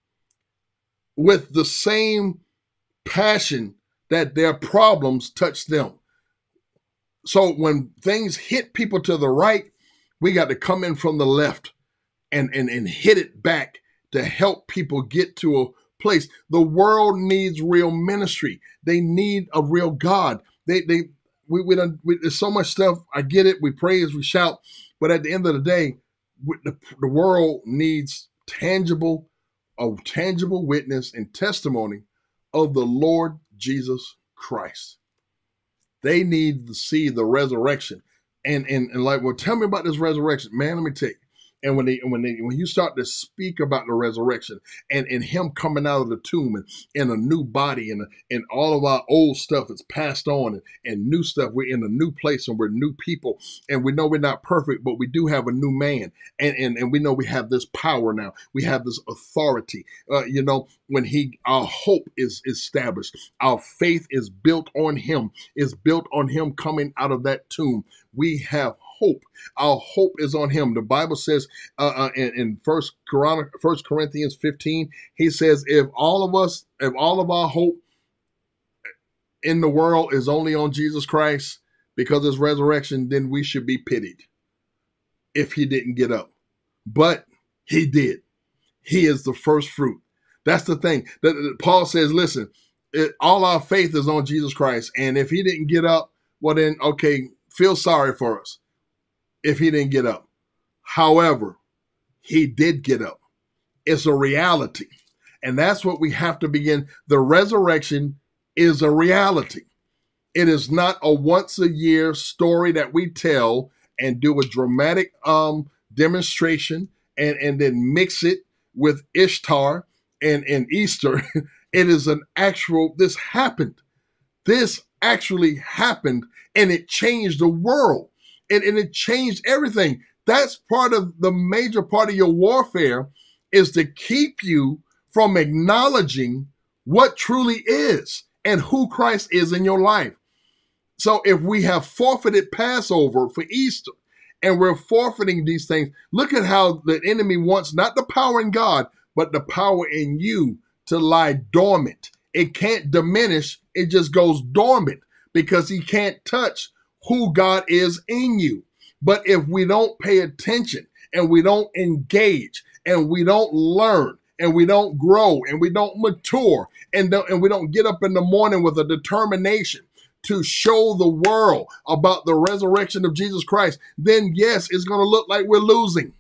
[SPEAKER 2] with the same passion that their problems touch them. So when things hit people to the right, we got to come in from the left and, and, and hit it back to help people get to a place. The world needs real ministry. They need a real God. They, they, we, we don't, we, there's so much stuff. I get it. We praise, we shout. But at the end of the day, the, the world needs tangible, a tangible witness and testimony of the Lord Jesus Christ. They need to see the resurrection. And, and, and like, well, tell me about this resurrection. Man, let me tell you. And when they, when they, when you start to speak about the resurrection and, and him coming out of the tomb and in a new body and, and all of our old stuff is passed on and, and new stuff, we're in a new place and we're new people. And we know we're not perfect, but we do have a new man. And, and, and we know we have this power now. We have this authority. Uh, you know, when he, our hope is established, our faith is built on him, is built on him coming out of that tomb. We have hope. Our hope is on him. The Bible says uh, uh, in, in First Corinthians fifteen, he says, if all of us, if all of our hope in the world is only on Jesus Christ because of his resurrection, then we should be pitied if he didn't get up. But he did. He is the first fruit. That's the thing. That, that Paul says, listen, it, all our faith is on Jesus Christ. And if he didn't get up, well then, okay, feel sorry for us if he didn't get up. However, he did get up. It's a reality. And that's what we have to begin. The resurrection is a reality. It is not a once a year story that we tell and do a dramatic um, demonstration and, and then mix it with Ishtar and, and Easter. It is an actual, this happened. This actually happened and it changed the world. And, and it changed everything. That's part of the major part of your warfare is to keep you from acknowledging what truly is and who Christ is in your life. So if we have forfeited Passover for Easter and we're forfeiting these things, look at how the enemy wants not the power in God, but the power in you to lie dormant. It can't diminish. It just goes dormant because he can't touch who God is in you. But if we don't pay attention and we don't engage and we don't learn and we don't grow and we don't mature and, don't, and we don't get up in the morning with a determination to show the world about the resurrection of Jesus Christ, then yes, it's going to look like we're losing.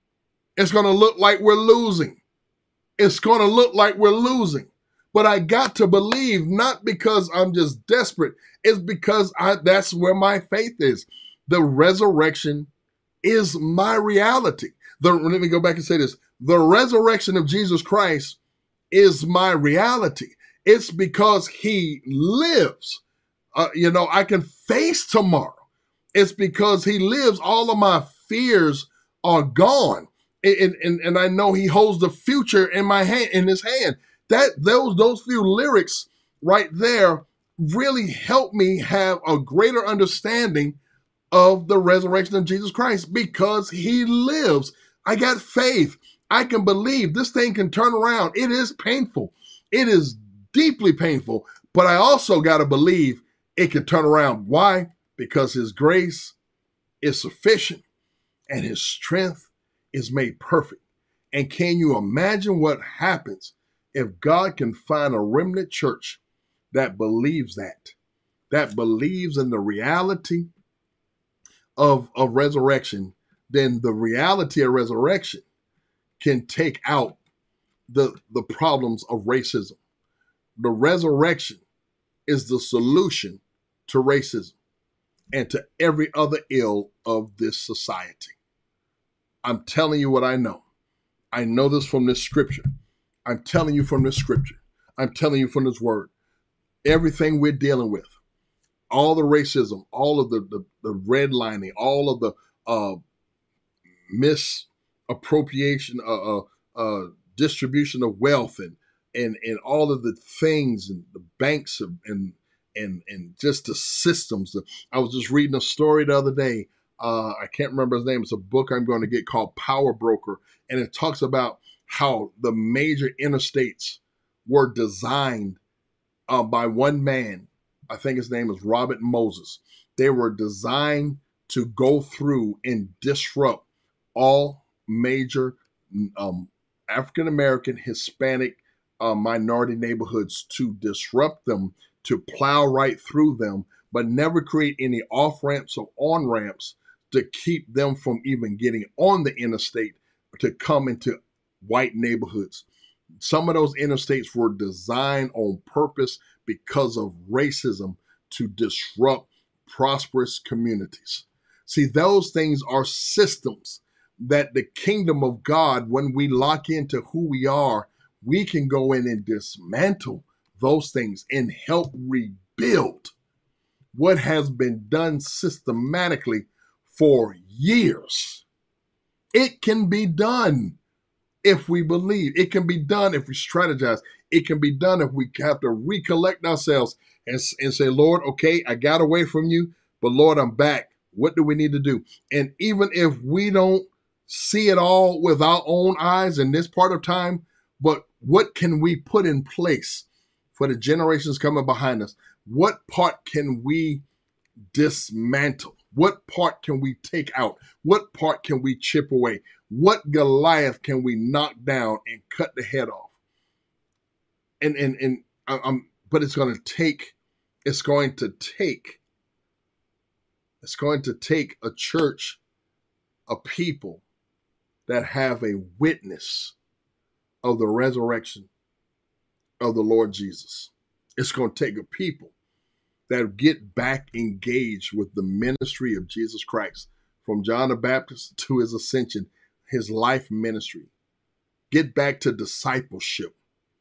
[SPEAKER 2] It's going to look like we're losing. It's going to look like we're losing. But I got to believe, not because I'm just desperate, it's because I, that's where my faith is. The resurrection is my reality. The, let me go back and say this. The resurrection of Jesus Christ is my reality. It's because he lives. Uh, you know, I can face tomorrow. It's because he lives. All of my fears are gone. And, and, and I know he holds the future in my hand, in his hand. That those those few lyrics right there really help me have a greater understanding of the resurrection of Jesus Christ because he lives. I got faith. I can believe this thing can turn around. It is painful. It is deeply painful, but I also got to believe it can turn around. Why? Because his grace is sufficient and his strength is made perfect. And can you imagine what happens if God can find a remnant church that believes that, that believes in the reality of, of resurrection? Then the reality of resurrection can take out the, the problems of racism. The resurrection is the solution to racism and to every other ill of this society. I'm telling you what I know. I know this from this scripture. I'm telling you from this scripture. I'm telling you from this word. Everything we're dealing with, all the racism, all of the, the, the redlining, all of the uh, misappropriation, uh, uh, uh, distribution of wealth, and and and all of the things, and the banks, and and and, and just the systems. I was just reading a story the other day. Uh, I can't remember his name. It's a book I'm going to get called Power Broker, and it talks about how the major interstates were designed uh, by one man. I think his name is Robert Moses. They were designed to go through and disrupt all major um, African-American, Hispanic, uh, minority neighborhoods, to disrupt them, to plow right through them, but never create any off-ramps or on-ramps to keep them from even getting on the interstate to come into white neighborhoods. Some of those interstates were designed on purpose because of racism to disrupt prosperous communities. See, those things are systems that the kingdom of God, when we lock into who we are, we can go in and dismantle those things and help rebuild what has been done systematically for years. It can be done if we believe. It can be done if we strategize. It can be done if we have to recollect ourselves and, and say, Lord, okay, I got away from you, but Lord, I'm back. What do we need to do? And even if we don't see it all with our own eyes in this part of time, but what can we put in place for the generations coming behind us? What part can we dismantle? What part can we take out? What part can we chip away? What Goliath can we knock down and cut the head off? And and and I'm, but it's going to take, it's going to take, it's going to take a church, a people that have a witness of the resurrection of the Lord Jesus. It's going to take a people that get back engaged with the ministry of Jesus Christ, from John the Baptist to his ascension, his life ministry. Get back to discipleship.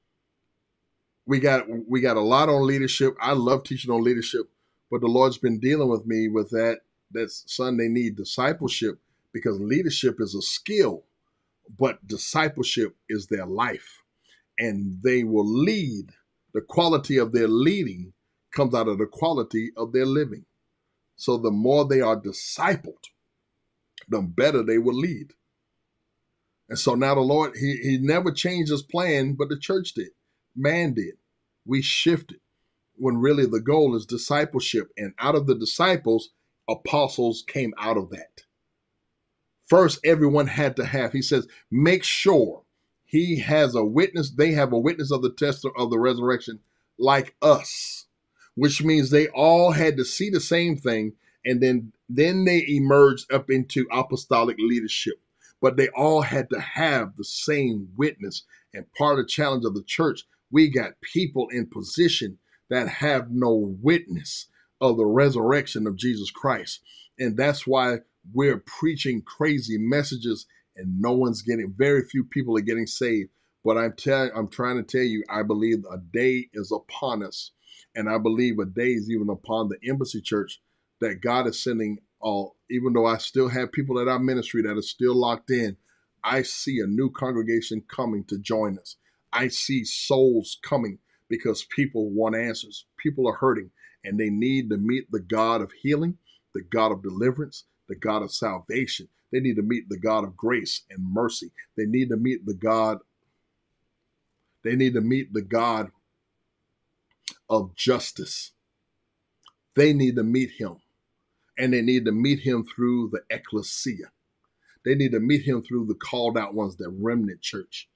[SPEAKER 2] We got we got a lot on leadership. I love teaching on leadership, but the Lord's been dealing with me with that. That's, son, they need discipleship, because leadership is a skill, but discipleship is their life. And they will lead. The quality of their leading comes out of the quality of their living. So the more they are discipled, the better they will lead. And so now the Lord, he, he never changed his plan, but the church did. Man did. We shifted when really the goal is discipleship. And out of the disciples, apostles came out of that. First, everyone had to have, he says, make sure he has a witness. They have a witness of the test of the resurrection like us, which means they all had to see the same thing. And then, then they emerged up into apostolic leadership. But they all had to have the same witness. And part of the challenge of the church, we got people in position that have no witness of the resurrection of Jesus Christ. And that's why we're preaching crazy messages and no one's getting, very few people are getting saved. But I'm telling, I'm trying to tell you, I believe a day is upon us. And I believe a day is even upon the Embassy Church, that God is sending all, even though I still have people at our ministry that are still locked in, I see a new congregation coming to join us. I see souls coming because people want answers. People are hurting and they need to meet the God of healing, the God of deliverance, the God of salvation. They need to meet the God of grace and mercy. They need to meet the God. They need to meet the God of justice. They need to meet him. And they need to meet him through the ecclesia. They need to meet him through the called out ones, the remnant church.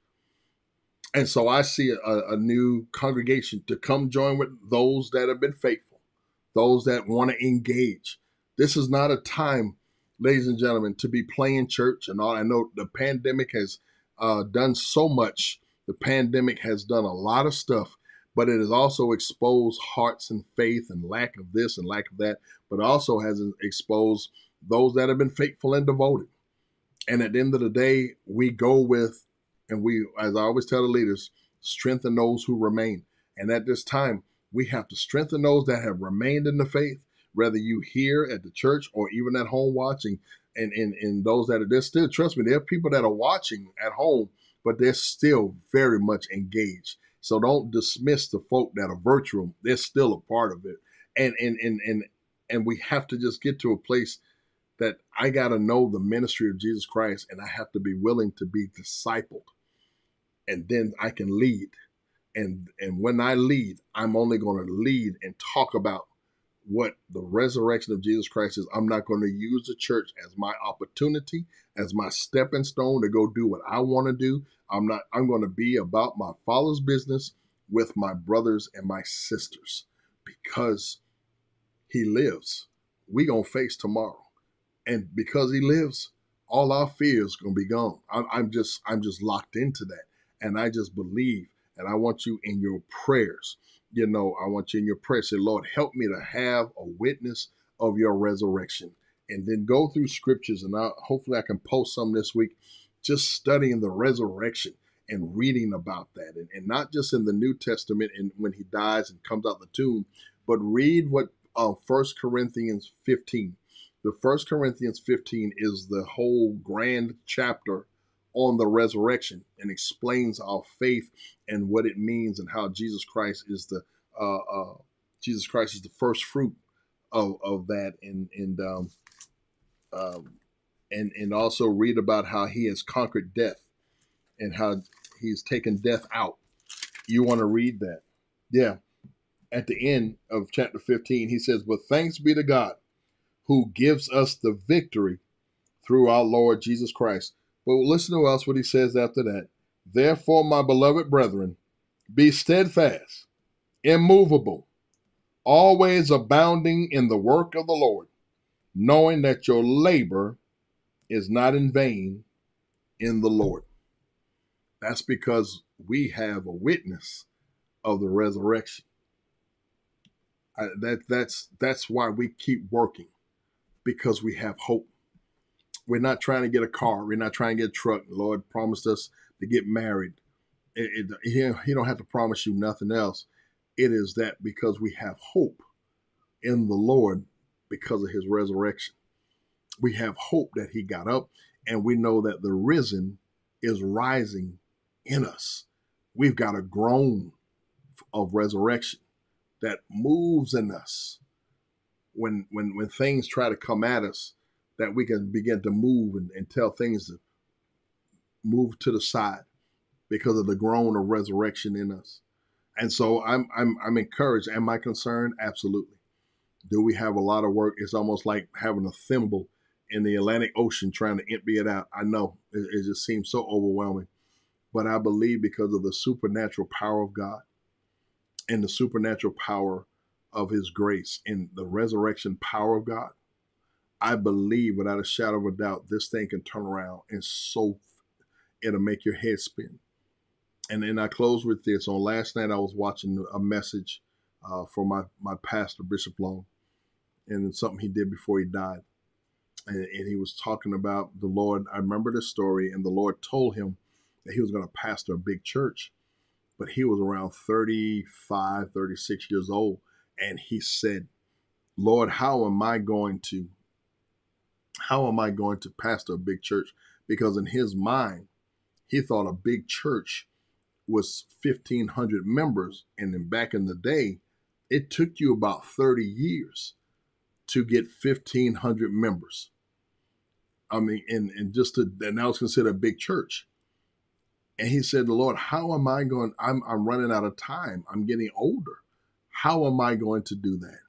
[SPEAKER 2] And so I see a, a new congregation to come join with those that have been faithful, those that want to engage. This is not a time, ladies and gentlemen, to be playing church and all. I know the pandemic has uh, done so much. The pandemic has done a lot of stuff, but it has also exposed hearts and faith and lack of this and lack of that, but also has exposed those that have been faithful and devoted. And at the end of the day, we go with, and we, as I always tell the leaders, strengthen those who remain. And at this time, we have to strengthen those that have remained in the faith, whether you here at the church or even at home watching. And, and, and those that are there still, trust me, there are people that are watching at home, but they're still very much engaged. So don't dismiss the folk that are virtual. They're still a part of it. And, and, and, and, and we have to just get to a place that I got to know the ministry of Jesus Christ, and I have to be willing to be discipled. And then I can lead. And, and when I lead, I'm only going to lead and talk about what the resurrection of Jesus Christ is. I'm not going to use the church as my opportunity, as my stepping stone to go do what I want to do. I'm not, I'm going to be about my Father's business with my brothers and my sisters, because he lives. We going to face tomorrow. And because he lives, all our fears going to be gone. I'm, I'm just, I'm just locked into that. And I just believe, and I want you in your prayers. You know, I want you in your prayers. Say, Lord, help me to have a witness of your resurrection. And then go through scriptures. And I, hopefully I can post some this week, just studying the resurrection and reading about that. And, and not just in the New Testament and when he dies and comes out the tomb, but read what uh, First Corinthians fifteen. The First Corinthians fifteen is the whole grand chapter on the resurrection and explains our faith and what it means and how Jesus Christ is the uh, uh, Jesus Christ is the first fruit of, of that, and and um, um, and and also read about how he has conquered death and how he's taken death out. You want to read that? Yeah. At the end of chapter fifteen, he says, "But thanks be to God, who gives us the victory through our Lord Jesus Christ." But listen to us what he says after that. "Therefore, my beloved brethren, be steadfast, immovable, always abounding in the work of the Lord, knowing that your labor is not in vain in the Lord." That's because we have a witness of the resurrection. I, that that's that's why we keep working, because we have hope. We're not trying to get a car. We're not trying to get a truck. The Lord promised us to get married. It, it, he, he don't have to promise you nothing else. It is that because we have hope in the Lord because of his resurrection. We have hope that he got up, and we know that the risen is rising in us. We've got a groan of resurrection that moves in us when when when things try to come at us, that we can begin to move and, and tell things to move to the side because of the groan of resurrection in us. And so I'm I'm I'm encouraged. Am I concerned? Absolutely. Do we have a lot of work? It's almost like having a thimble in the Atlantic Ocean trying to empty it out. I know it, it just seems so overwhelming, but I believe because of the supernatural power of God and the supernatural power of his grace and the resurrection power of God, I believe without a shadow of a doubt, this thing can turn around and so it'll make your head spin. And then I close with this. On last night, I was watching a message uh, for my, my pastor, Bishop Long, and something he did before he died. And, and he was talking about the Lord. I remember the story, and the Lord told him that he was going to pastor a big church, but he was around thirty-five, thirty-six years old. And he said, "Lord, how am I going to, how am I going to pastor a big church?" Because in his mind, he thought a big church was fifteen hundred members. And then back in the day, it took you about thirty years to get fifteen hundred members. I mean, and, and just to, and that was considered a big church. And he said, the Lord, how am I going? I'm, I'm running out of time. I'm getting older. How am I going to do that?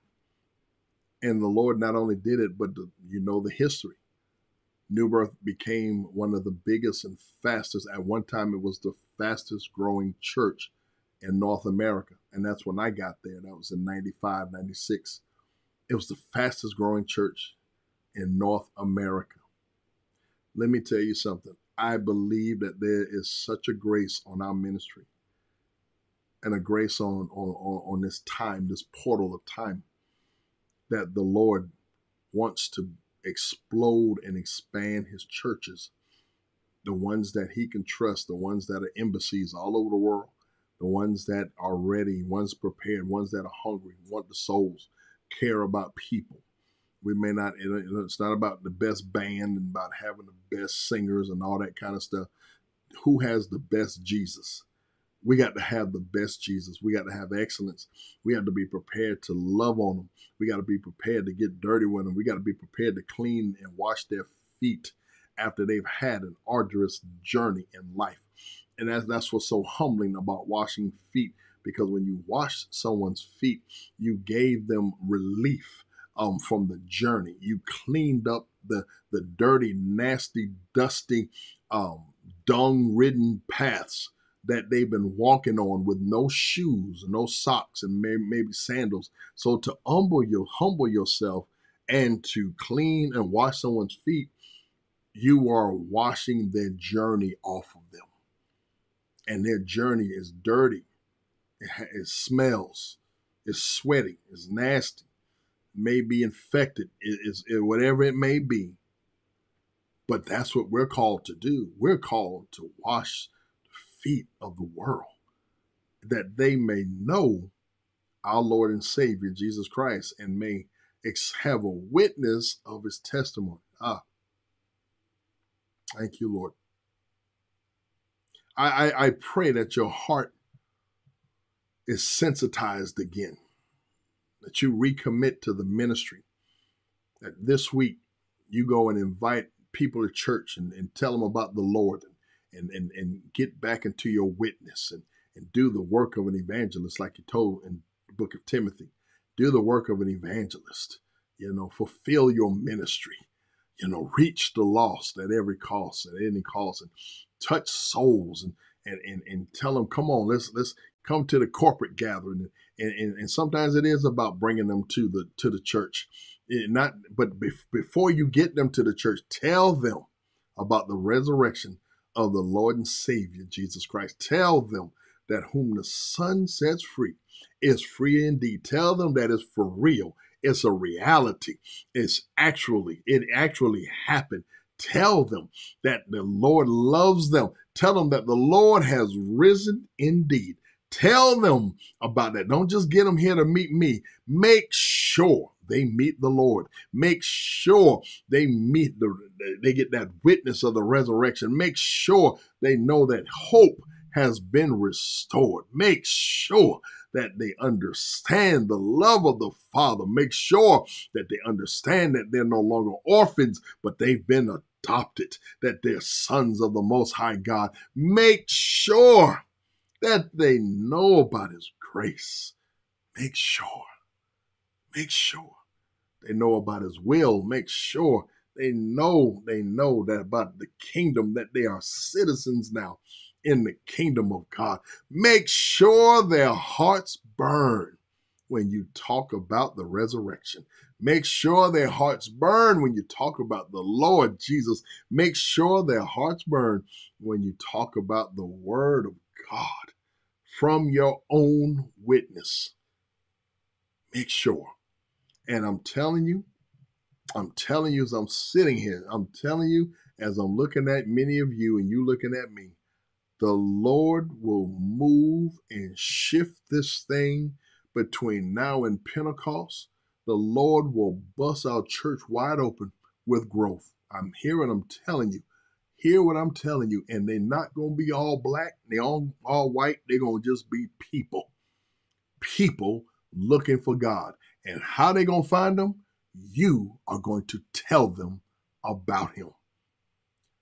[SPEAKER 2] And the Lord not only did it, but the, you know the history. New Birth became one of the biggest and fastest. At one time, it was the fastest growing church in North America. And that's when I got there. That was in ninety-five, ninety-six. It was the fastest growing church in North America. Let me tell you something. I believe that there is such a grace on our ministry and a grace on, on, on, on this time, this portal of time, that the Lord wants to explode and expand his churches, the ones that he can trust, the ones that are embassies all over the world, the ones that are ready, ones prepared, ones that are hungry, want the souls, care about people. We may not, it's not about the best band and about having the best singers and all that kind of stuff. Who has the best Jesus? We got to have the best Jesus. We got to have excellence. We have to be prepared to love on them. We got to be prepared to get dirty with them. We got to be prepared to clean and wash their feet after they've had an arduous journey in life. And that's, that's what's so humbling about washing feet, because when you wash someone's feet, you gave them relief um, from the journey. You cleaned up the, the dirty, nasty, dusty, um, dung-ridden paths that they've been walking on with no shoes, no socks, and maybe, maybe sandals. So to humble you, humble yourself and to clean and wash someone's feet, you are washing their journey off of them. And their journey is dirty. It, it smells. It's sweaty. It's nasty. It may be infected. It, it's it, whatever it may be. But that's what we're called to do. We're called to wash feet of the world, that they may know our Lord and Savior, Jesus Christ, and may ex- have a witness of his testimony. Ah, thank you, Lord. I, I, I pray that your heart is sensitized again, that you recommit to the ministry, that this week you go and invite people to church and, and tell them about the Lord, and, and, and get back into your witness and, and do the work of an evangelist, like you told in the book of Timothy. Do the work of an evangelist, you know, fulfill your ministry, you know, reach the lost at every cost, at any cost, and touch souls, and, and, and, and tell them, come on, let's, let's come to the corporate gathering. And, and, and sometimes it is about bringing them to the, to the church. It not, but be, before you get them to the church, tell them about the resurrection of the Lord and Savior, Jesus Christ. Tell them that whom the Son sets free is free indeed. Tell them that it's for real. It's a reality. It's actually, it actually happened. Tell them that the Lord loves them. Tell them that the Lord has risen indeed. Tell them about that. Don't just get them here to meet me. Make sure they meet the Lord. Make sure they meet the, they get that witness of the resurrection. Make sure they know that hope has been restored. Make sure that they understand the love of the Father. Make sure that they understand that they're no longer orphans, but they've been adopted, that they're sons of the Most High God. Make sure that they know about his grace. Make sure, make sure they know about his will. Make sure they know, they know that about the kingdom, that they are citizens now in the kingdom of God. Make sure their hearts burn when you talk about the resurrection. Make sure their hearts burn when you talk about the Lord Jesus. Make sure their hearts burn when you talk about the word of God from your own witness. Make sure. And I'm telling you, I'm telling you as I'm sitting here, I'm telling you as I'm looking at many of you and you looking at me, the Lord will move and shift this thing between now and Pentecost. The Lord will bust our church wide open with growth. I'm hearing, I'm telling you. Hear what I'm telling you. And they're not going to be all black. They're all, all white. They're going to just be people. People looking for God. And how they going to find them? You are going to tell them about him.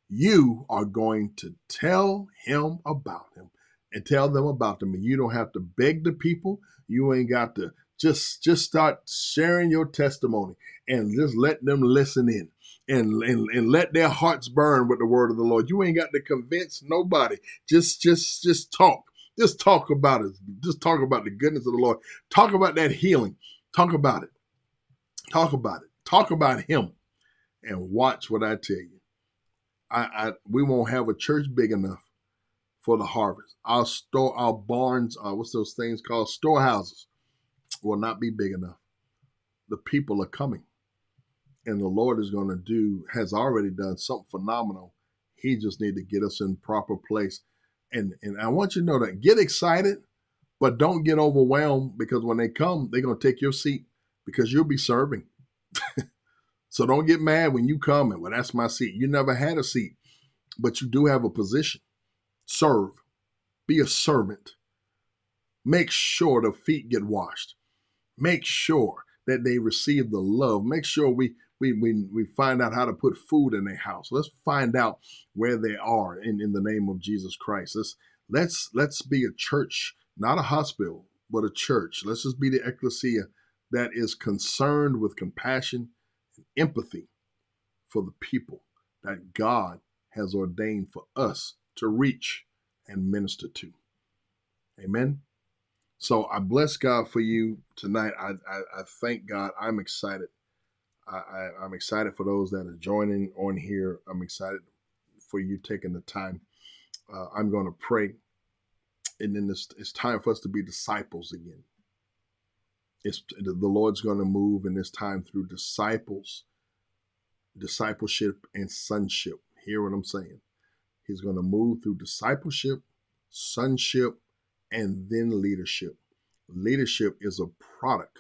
[SPEAKER 2] You are going to tell him about him and tell them about them. And you don't have to beg the people. You ain't got to just just start sharing your testimony and just let them listen in and, and, and let their hearts burn with the word of the Lord. You ain't got to convince nobody. Just just just talk. Just talk about it. Just talk about the goodness of the Lord. Talk about that healing. Talk about it. Talk about it. Talk about him and watch what I tell you. I, I we won't have a church big enough for the harvest. Our store, our barns, uh, what's those things called? Storehouses will not be big enough. The people are coming, and the Lord is going to do, has already done something phenomenal. He just need to get us in proper place. And and I want you to know that. Get excited, but don't get overwhelmed, because when they come, they're going to take your seat because you'll be serving. So don't get mad when you come and, well, that's my seat. You never had a seat, but you do have a position. Serve. Be a servant. Make sure the feet get washed. Make sure that they receive the love. Make sure we we we, we find out how to put food in their house. Let's find out where they are in, in the name of Jesus Christ. Let's let's let's be a church, not a hospital, but a church. Let's just be the ecclesia that is concerned with compassion and empathy for the people that God has ordained for us to reach and minister to. Amen. So I bless God for you tonight. I I, I thank God. I'm excited. I, I, I'm excited for those that are joining on here. I'm excited for you taking the time. Uh, I'm going to pray, and then it's, it's time for us to be disciples again. It's the Lord's going to move in this time through disciples, discipleship, and sonship. Hear what I'm saying? He's going to move through discipleship, sonship, and then leadership. Leadership is a product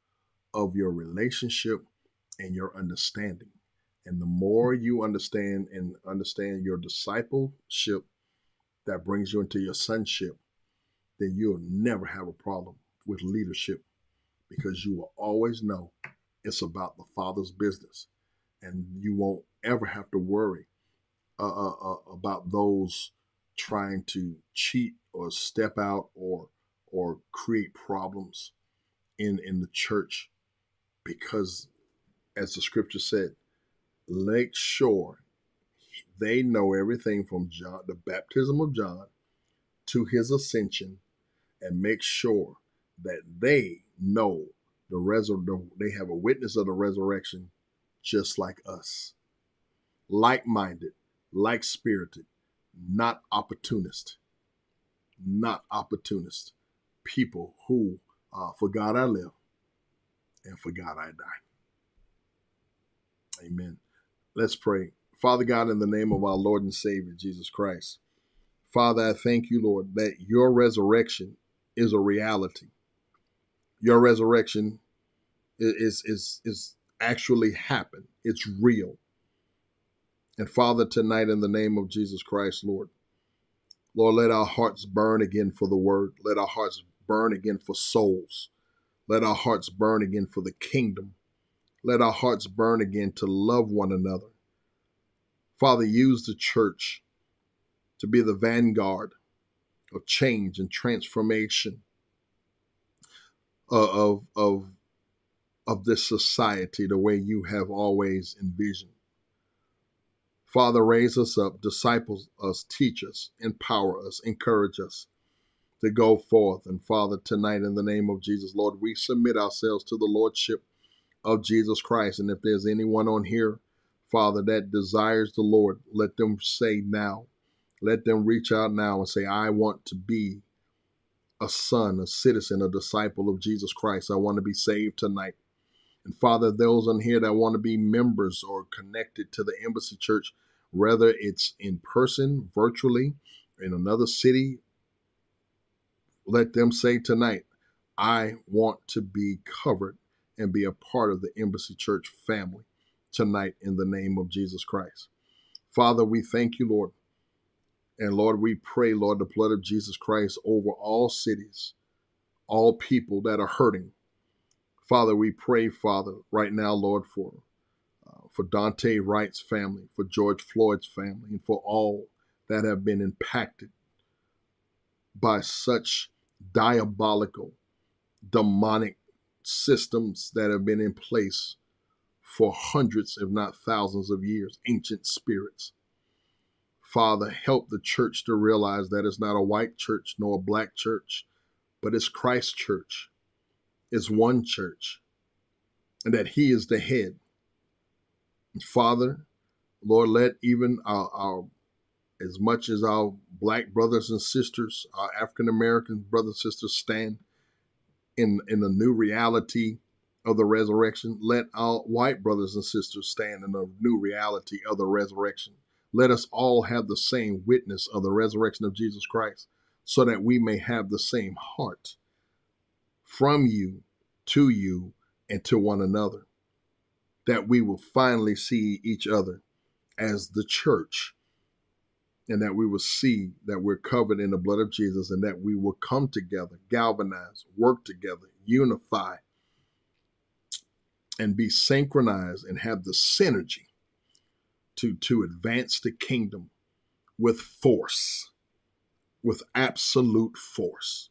[SPEAKER 2] of your relationship and your understanding. And the more you understand and understand your discipleship that brings you into your sonship, then you'll never have a problem with leadership, because you will always know it's about the Father's business. And you won't ever have to worry uh, uh, uh, about those trying to cheat or step out or or create problems in, in the church, because, as the scripture said, make sure they know everything from John, the baptism of John, to his ascension, and make sure that they know the resur- they have a witness of the resurrection just like us. Like-minded, like-spirited, not opportunist, not opportunist. People who, uh, for God I live, and for God I die. Amen. Let's pray. Father God, in the name of our Lord and Savior, Jesus Christ, Father, I thank you, Lord, that your resurrection is a reality. Your resurrection is, is, is actually happened. It's real. And Father, tonight, in the name of Jesus Christ, Lord, Lord, let our hearts burn again for the word. Let our hearts burn again for souls. Let our hearts burn again for the kingdom. Let our hearts burn again to love one another. Father, use the church to be the vanguard of change and transformation of, of, of this society the way you have always envisioned. Father, raise us up, disciple us, teach us, empower us, encourage us to go forth. And Father, tonight, in the name of Jesus, Lord, we submit ourselves to the Lordship of Jesus Christ. And if there's anyone on here, Father, that desires the Lord, let them say now, let them reach out now and say, I want to be a son, a citizen, a disciple of Jesus Christ. I want to be saved tonight. And Father, those on here that want to be members or connected to the Embassy Church, whether it's in person, virtually, in another city, let them say tonight, I want to be covered and be a part of the Embassy Church family tonight in the name of Jesus Christ. Father, we thank you, Lord. And Lord, we pray, Lord, the blood of Jesus Christ over all cities, all people that are hurting. Father, we pray, Father, right now, Lord, for uh, for Dante Wright's family, for George Floyd's family, and for all that have been impacted by such diabolical, demonic systems that have been in place for hundreds, if not thousands of years, ancient spirits. Father, help the church to realize that it's not a white church nor a black church, but it's Christ's church. It's one church, and that he is the head. And Father, Lord, let even our, our, as much as our black brothers and sisters, our African-American brothers and sisters stand in, in the new reality of the resurrection, let our white brothers and sisters stand in the new reality of the resurrection. Let us all have the same witness of the resurrection of Jesus Christ, so that we may have the same heart from you, to you, and to one another, that we will finally see each other as the church, and that we will see that we're covered in the blood of Jesus, and that we will come together, galvanize, work together, unify, and be synchronized and have the synergy to, to advance the kingdom with force, with absolute force.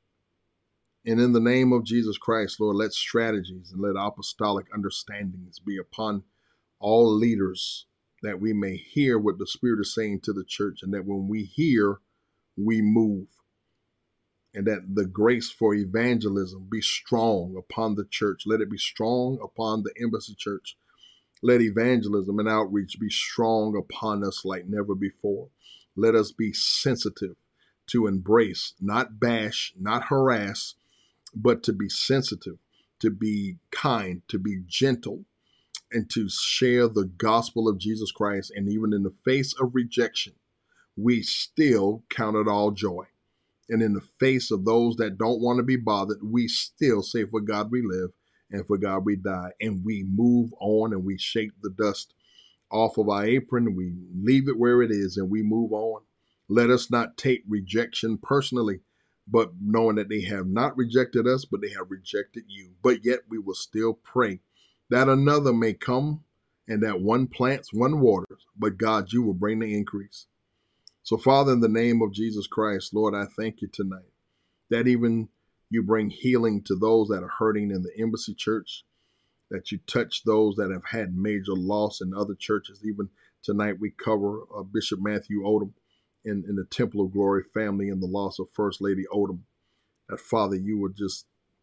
[SPEAKER 2] And in the name of Jesus Christ, Lord, let strategies and let apostolic understandings be upon all leaders, that we may hear what the Spirit is saying to the church, and that when we hear, we move. And that the grace for evangelism be strong upon the church. Let it be strong upon the Embassy Church. Let evangelism and outreach be strong upon us like never before. Let us be sensitive to embrace, not bash, not harass, but to be sensitive, to be kind, to be gentle, and to share the gospel of Jesus Christ. And even in the face of rejection, we still count it all joy. And in the face of those that don't want to be bothered, we still say, for God we live and for God we die. And we move on, and we shake the dust off of our apron. We leave it where it is, and we move on. Let us not take rejection personally, but knowing that they have not rejected us, but they have rejected you. But yet we will still pray that another may come, and that one plants, one waters, but God, you will bring the increase. So, Father, in the name of Jesus Christ, Lord, I thank you tonight that even you bring healing to those that are hurting in the Embassy Church, that you touch those that have had major loss in other churches. Even tonight we cover uh, Bishop Matthew Odom in, in the Temple of Glory family and the loss of First Lady Odom. That, Father, you would just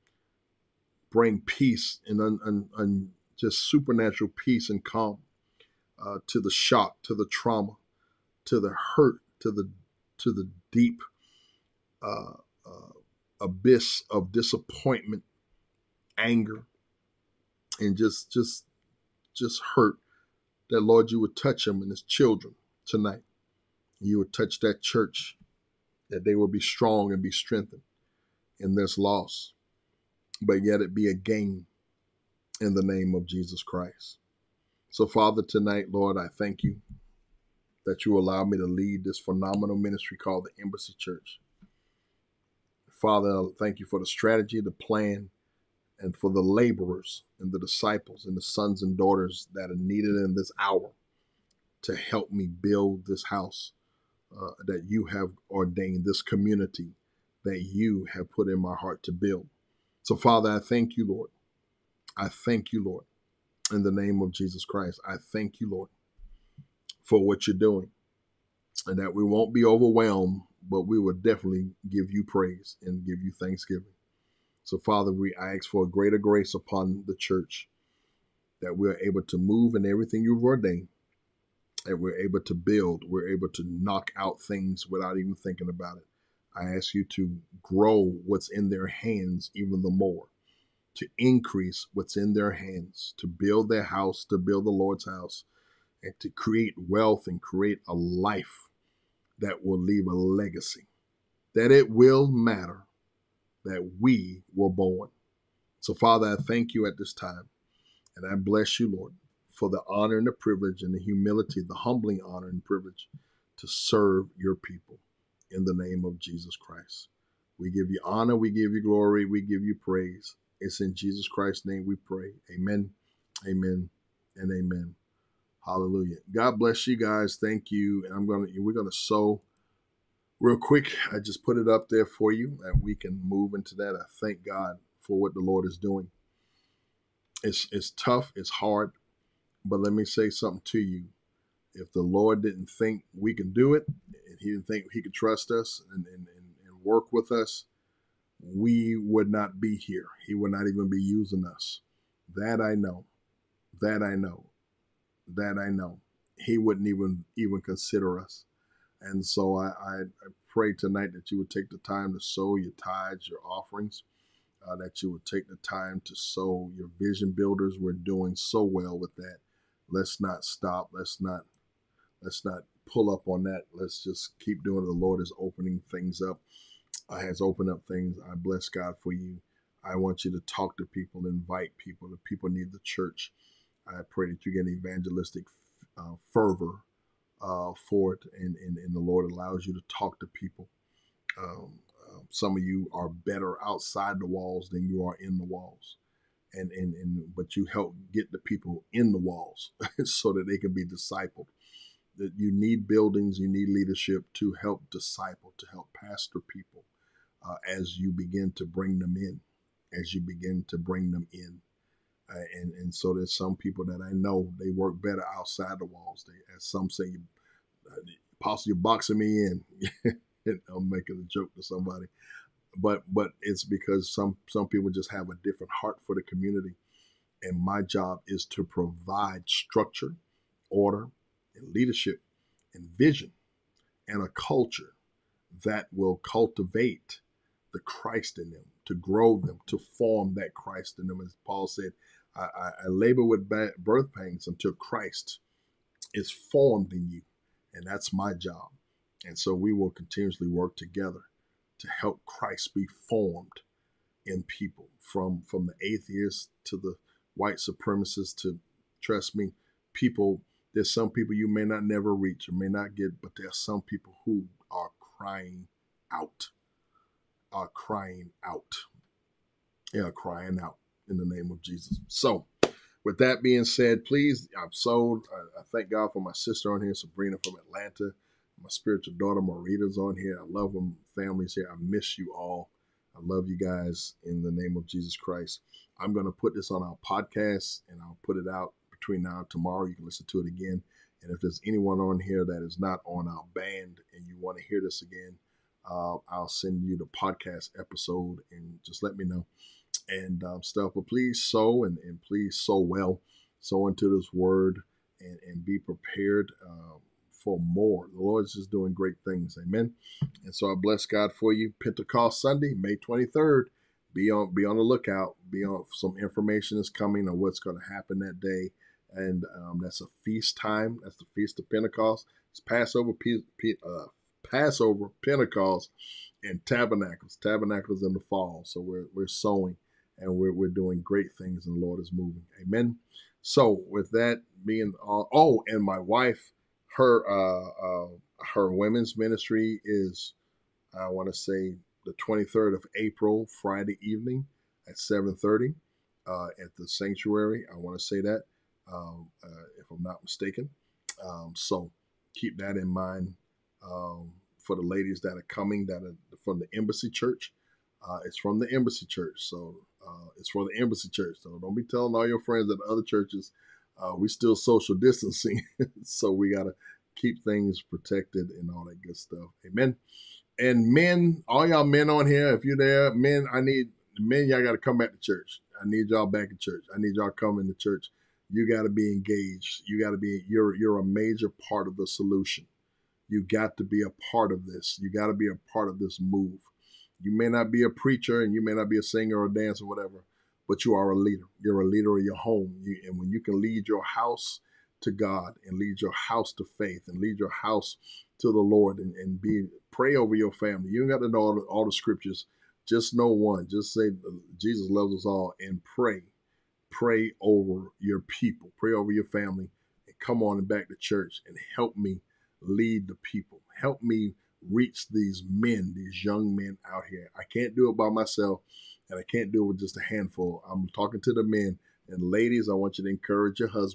[SPEAKER 2] bring peace and un, un, un, just supernatural peace and calm uh, to the shock, to the trauma, to the hurt, to the to the deep uh, uh, abyss of disappointment, anger, and just just just hurt. That, Lord, you would touch him and his children tonight. You would touch that church, that they will be strong and be strengthened in this loss, but yet it be a gain in the name of Jesus Christ. So, Father, tonight, Lord, I thank you that you allow me to lead this phenomenal ministry called the Embassy Church. Father, thank you for the strategy, the plan, and for the laborers and the disciples and the sons and daughters that are needed in this hour to help me build this house uh, that you have ordained, this community that you have put in my heart to build. So, Father, I thank you, Lord. I thank you, Lord, in the name of Jesus Christ. I thank you, Lord, for what you're doing, and that we won't be overwhelmed, but we will definitely give you praise and give you thanksgiving. So, Father, we ask for a greater grace upon the church, that we're able to move in everything you've ordained, that we're able to build, we're able to knock out things without even thinking about it. I ask you to grow what's in their hands even the more, to increase what's in their hands, to build their house, to build the Lord's house, and to create wealth and create a life that will leave a legacy, that it will matter that we were born. So, Father, I thank you at this time, and I bless you, Lord, for the honor and the privilege and the humility, the humbling honor and privilege to serve your people in the name of Jesus Christ. We give you honor, we give you glory, we give you praise. It's in Jesus Christ's name we pray. Amen, amen, and amen. Hallelujah. God bless you guys. Thank you. And I'm gonna we're gonna sow real quick. I just put it up there for you, and we can move into that. I thank God for what the Lord is doing. It's it's tough. It's hard. But let me say something to you. If the Lord didn't think we can do it, and He didn't think He could trust us and, and, and, and work with us, we would not be here. He would not even be using us. That I know. That I know. That I know. He wouldn't even even consider us. And so I, I, I pray tonight that you would take the time to sow your tithes, your offerings, uh, that you would take the time to sow your vision builders. We're doing so well with that. Let's not stop. Let's not let's not pull up on that. Let's just keep doing it. The Lord is opening things up. Uh, has opened up things. I bless God for you. I want you to talk to people, invite people. The people need the church. I pray that you get evangelistic uh, fervor uh, for it, and, and, and the Lord allows you to talk to people. Um, uh, some of you are better outside the walls than you are in the walls. And, and, and but you help get the people in the walls so that they can be discipled. That you need buildings, you need leadership to help disciple, to help pastor people uh, as you begin to bring them in, as you begin to bring them in. Uh, and, and so there's some people that I know, they work better outside the walls. They, as some say, uh, Apostle, you're boxing me in. I'm making a joke to somebody. But but it's because some, some people just have a different heart for the community. And my job is to provide structure, order, and leadership and vision and a culture that will cultivate the Christ in them, to grow them, to form that Christ in them. As Paul said, I, I, I labor with birth pangs until Christ is formed in you. And that's my job. And so we will continuously work together to help Christ be formed in people, from, from the atheists to the white supremacists to, trust me, people. There's some people you may not never reach or may not get, but there's some people who are crying out, are crying out. They are crying out in the name of Jesus. So with that being said, please, I've sold. I, I thank God for my sister on here, Sabrina from Atlanta. My spiritual daughter, Marita's on here. I love them. Families here. I miss you all. I love you guys in the name of Jesus Christ. I'm going to put this on our podcast, and I'll put it out between now and tomorrow. You can listen to it again. And if there's anyone on here that is not on our band and you want to hear this again, uh, I'll send you the podcast episode and just let me know and um, stuff. But please sow and, and please sow well. Sow into this word and, and be prepared um, for more. The Lord is just doing great things. Amen. And so I bless God for you. Pentecost Sunday, May twenty-third. Be on be on the lookout. Be on some information is coming on what's going to happen that day. And um, that's a feast time. That's the Feast of Pentecost. It's Passover, P, P, uh, Passover, Pentecost, and Tabernacles. Tabernacles in the fall. So we're we're sowing and we're we're doing great things, and the Lord is moving. Amen. So with that being all, oh, and my wife, her uh, uh, her women's ministry is, I want to say, the twenty-third of April, Friday evening at seven thirty uh, at the sanctuary. I want to say that, um, uh, if I'm not mistaken. Um, so keep that in mind um, for the ladies that are coming, that are from the Embassy Church. Uh, it's from the Embassy Church. So uh, it's for the Embassy Church. So don't be telling all your friends at the other churches. Uh, we still social distancing. So we got to keep things protected and all that good stuff. Amen. And men, all y'all men on here, if you're there, men, I need, men, y'all got to come back to church. I need y'all back in church. I need y'all coming to church. You got to be engaged. You got to be, you're, you're a major part of the solution. You got to be a part of this. You got to be a part of this move. You may not be a preacher and you may not be a singer or a dancer or whatever, but you are a leader. You're a leader of your home. You, and when you can lead your house to God and lead your house to faith and lead your house to the Lord and, and be pray over your family. You don't got to know all the, all the scriptures. Just know one. Just say Jesus loves us all and pray. Pray over your people. Pray over your family and come on and back to church and help me lead the people. Help me reach these men, these young men out here. I can't do it by myself and I can't do it with just a handful. I'm talking to the men and ladies. I want you to encourage your husband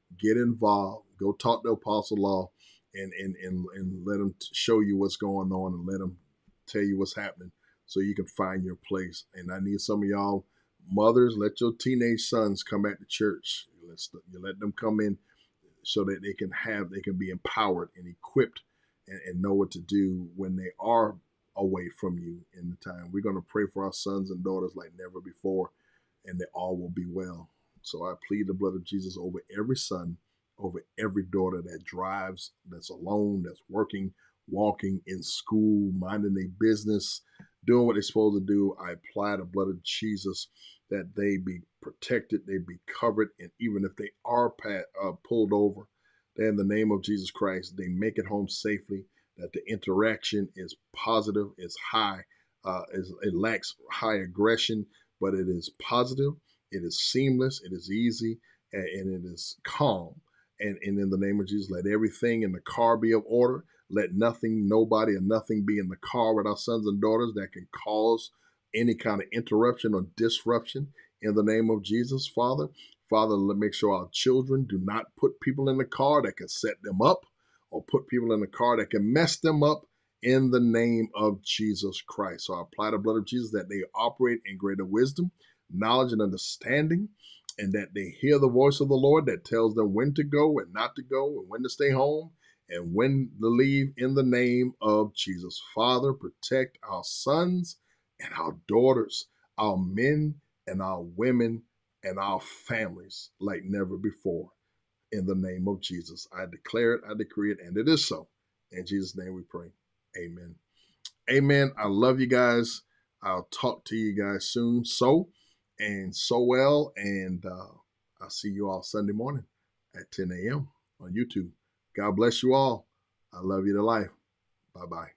[SPEAKER 2] Get involved. Go talk to Apostle Law and, and, and, and let them show you what's going on and let them tell you what's happening so you can find your place. And I need some of y'all mothers, let your teenage sons come at the church. Let's, you let them come in so that they can have, they can be empowered and equipped and, and know what to do when they are away from you in the time. We're going to pray for our sons and daughters like never before, and they all will be well. So I plead the blood of Jesus over every son, over every daughter that drives, that's alone, that's working, walking, in school, minding their business, doing what they're supposed to do. I apply the blood of Jesus that they be protected, they be covered, and even if they are pat, uh, pulled over, that in the name of Jesus Christ, they make it home safely, that the interaction is positive, is high, uh, is, it lacks high aggression, but it is positive, it is seamless, it is easy, and, and it is calm. And, and in the name of Jesus, let everything in the car be of order. Let nothing, nobody, or nothing be in the car with our sons and daughters that can cause any kind of interruption or disruption. In the name of Jesus, Father, Father, let make sure our children do not put people in the car that can set them up or put people in the car that can mess them up in the name of Jesus Christ. So I apply the blood of Jesus that they operate in greater wisdom, knowledge, and understanding, and that they hear the voice of the Lord that tells them when to go and not to go, and when to stay home and when to leave, in the name of Jesus. Father, protect our sons and our daughters, our men and our women and our families like never before. In the name of Jesus, I declare it, I decree it, and it is so. In Jesus' name we pray. Amen. Amen. I love you guys. I'll talk to you guys soon. So and so well. And uh, I'll see you all Sunday morning at ten a.m. on YouTube. God bless you all. I love you to life. Bye-bye.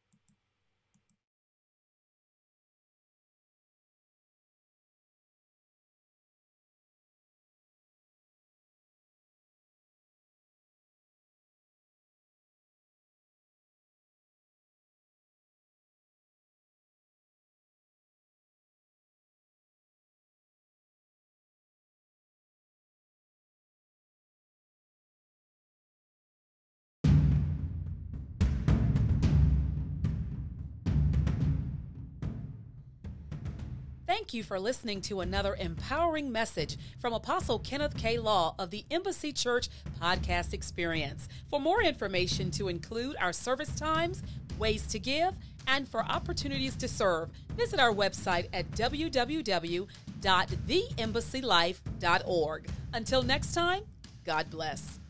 [SPEAKER 1] Thank you for listening to another empowering message from Apostle Kenneth K. Law of the Embassy Church Podcast Experience. For more information to include our service times, ways to give, and for opportunities to serve, visit our website at w w w dot the embassy life dot org. Until next time, God bless.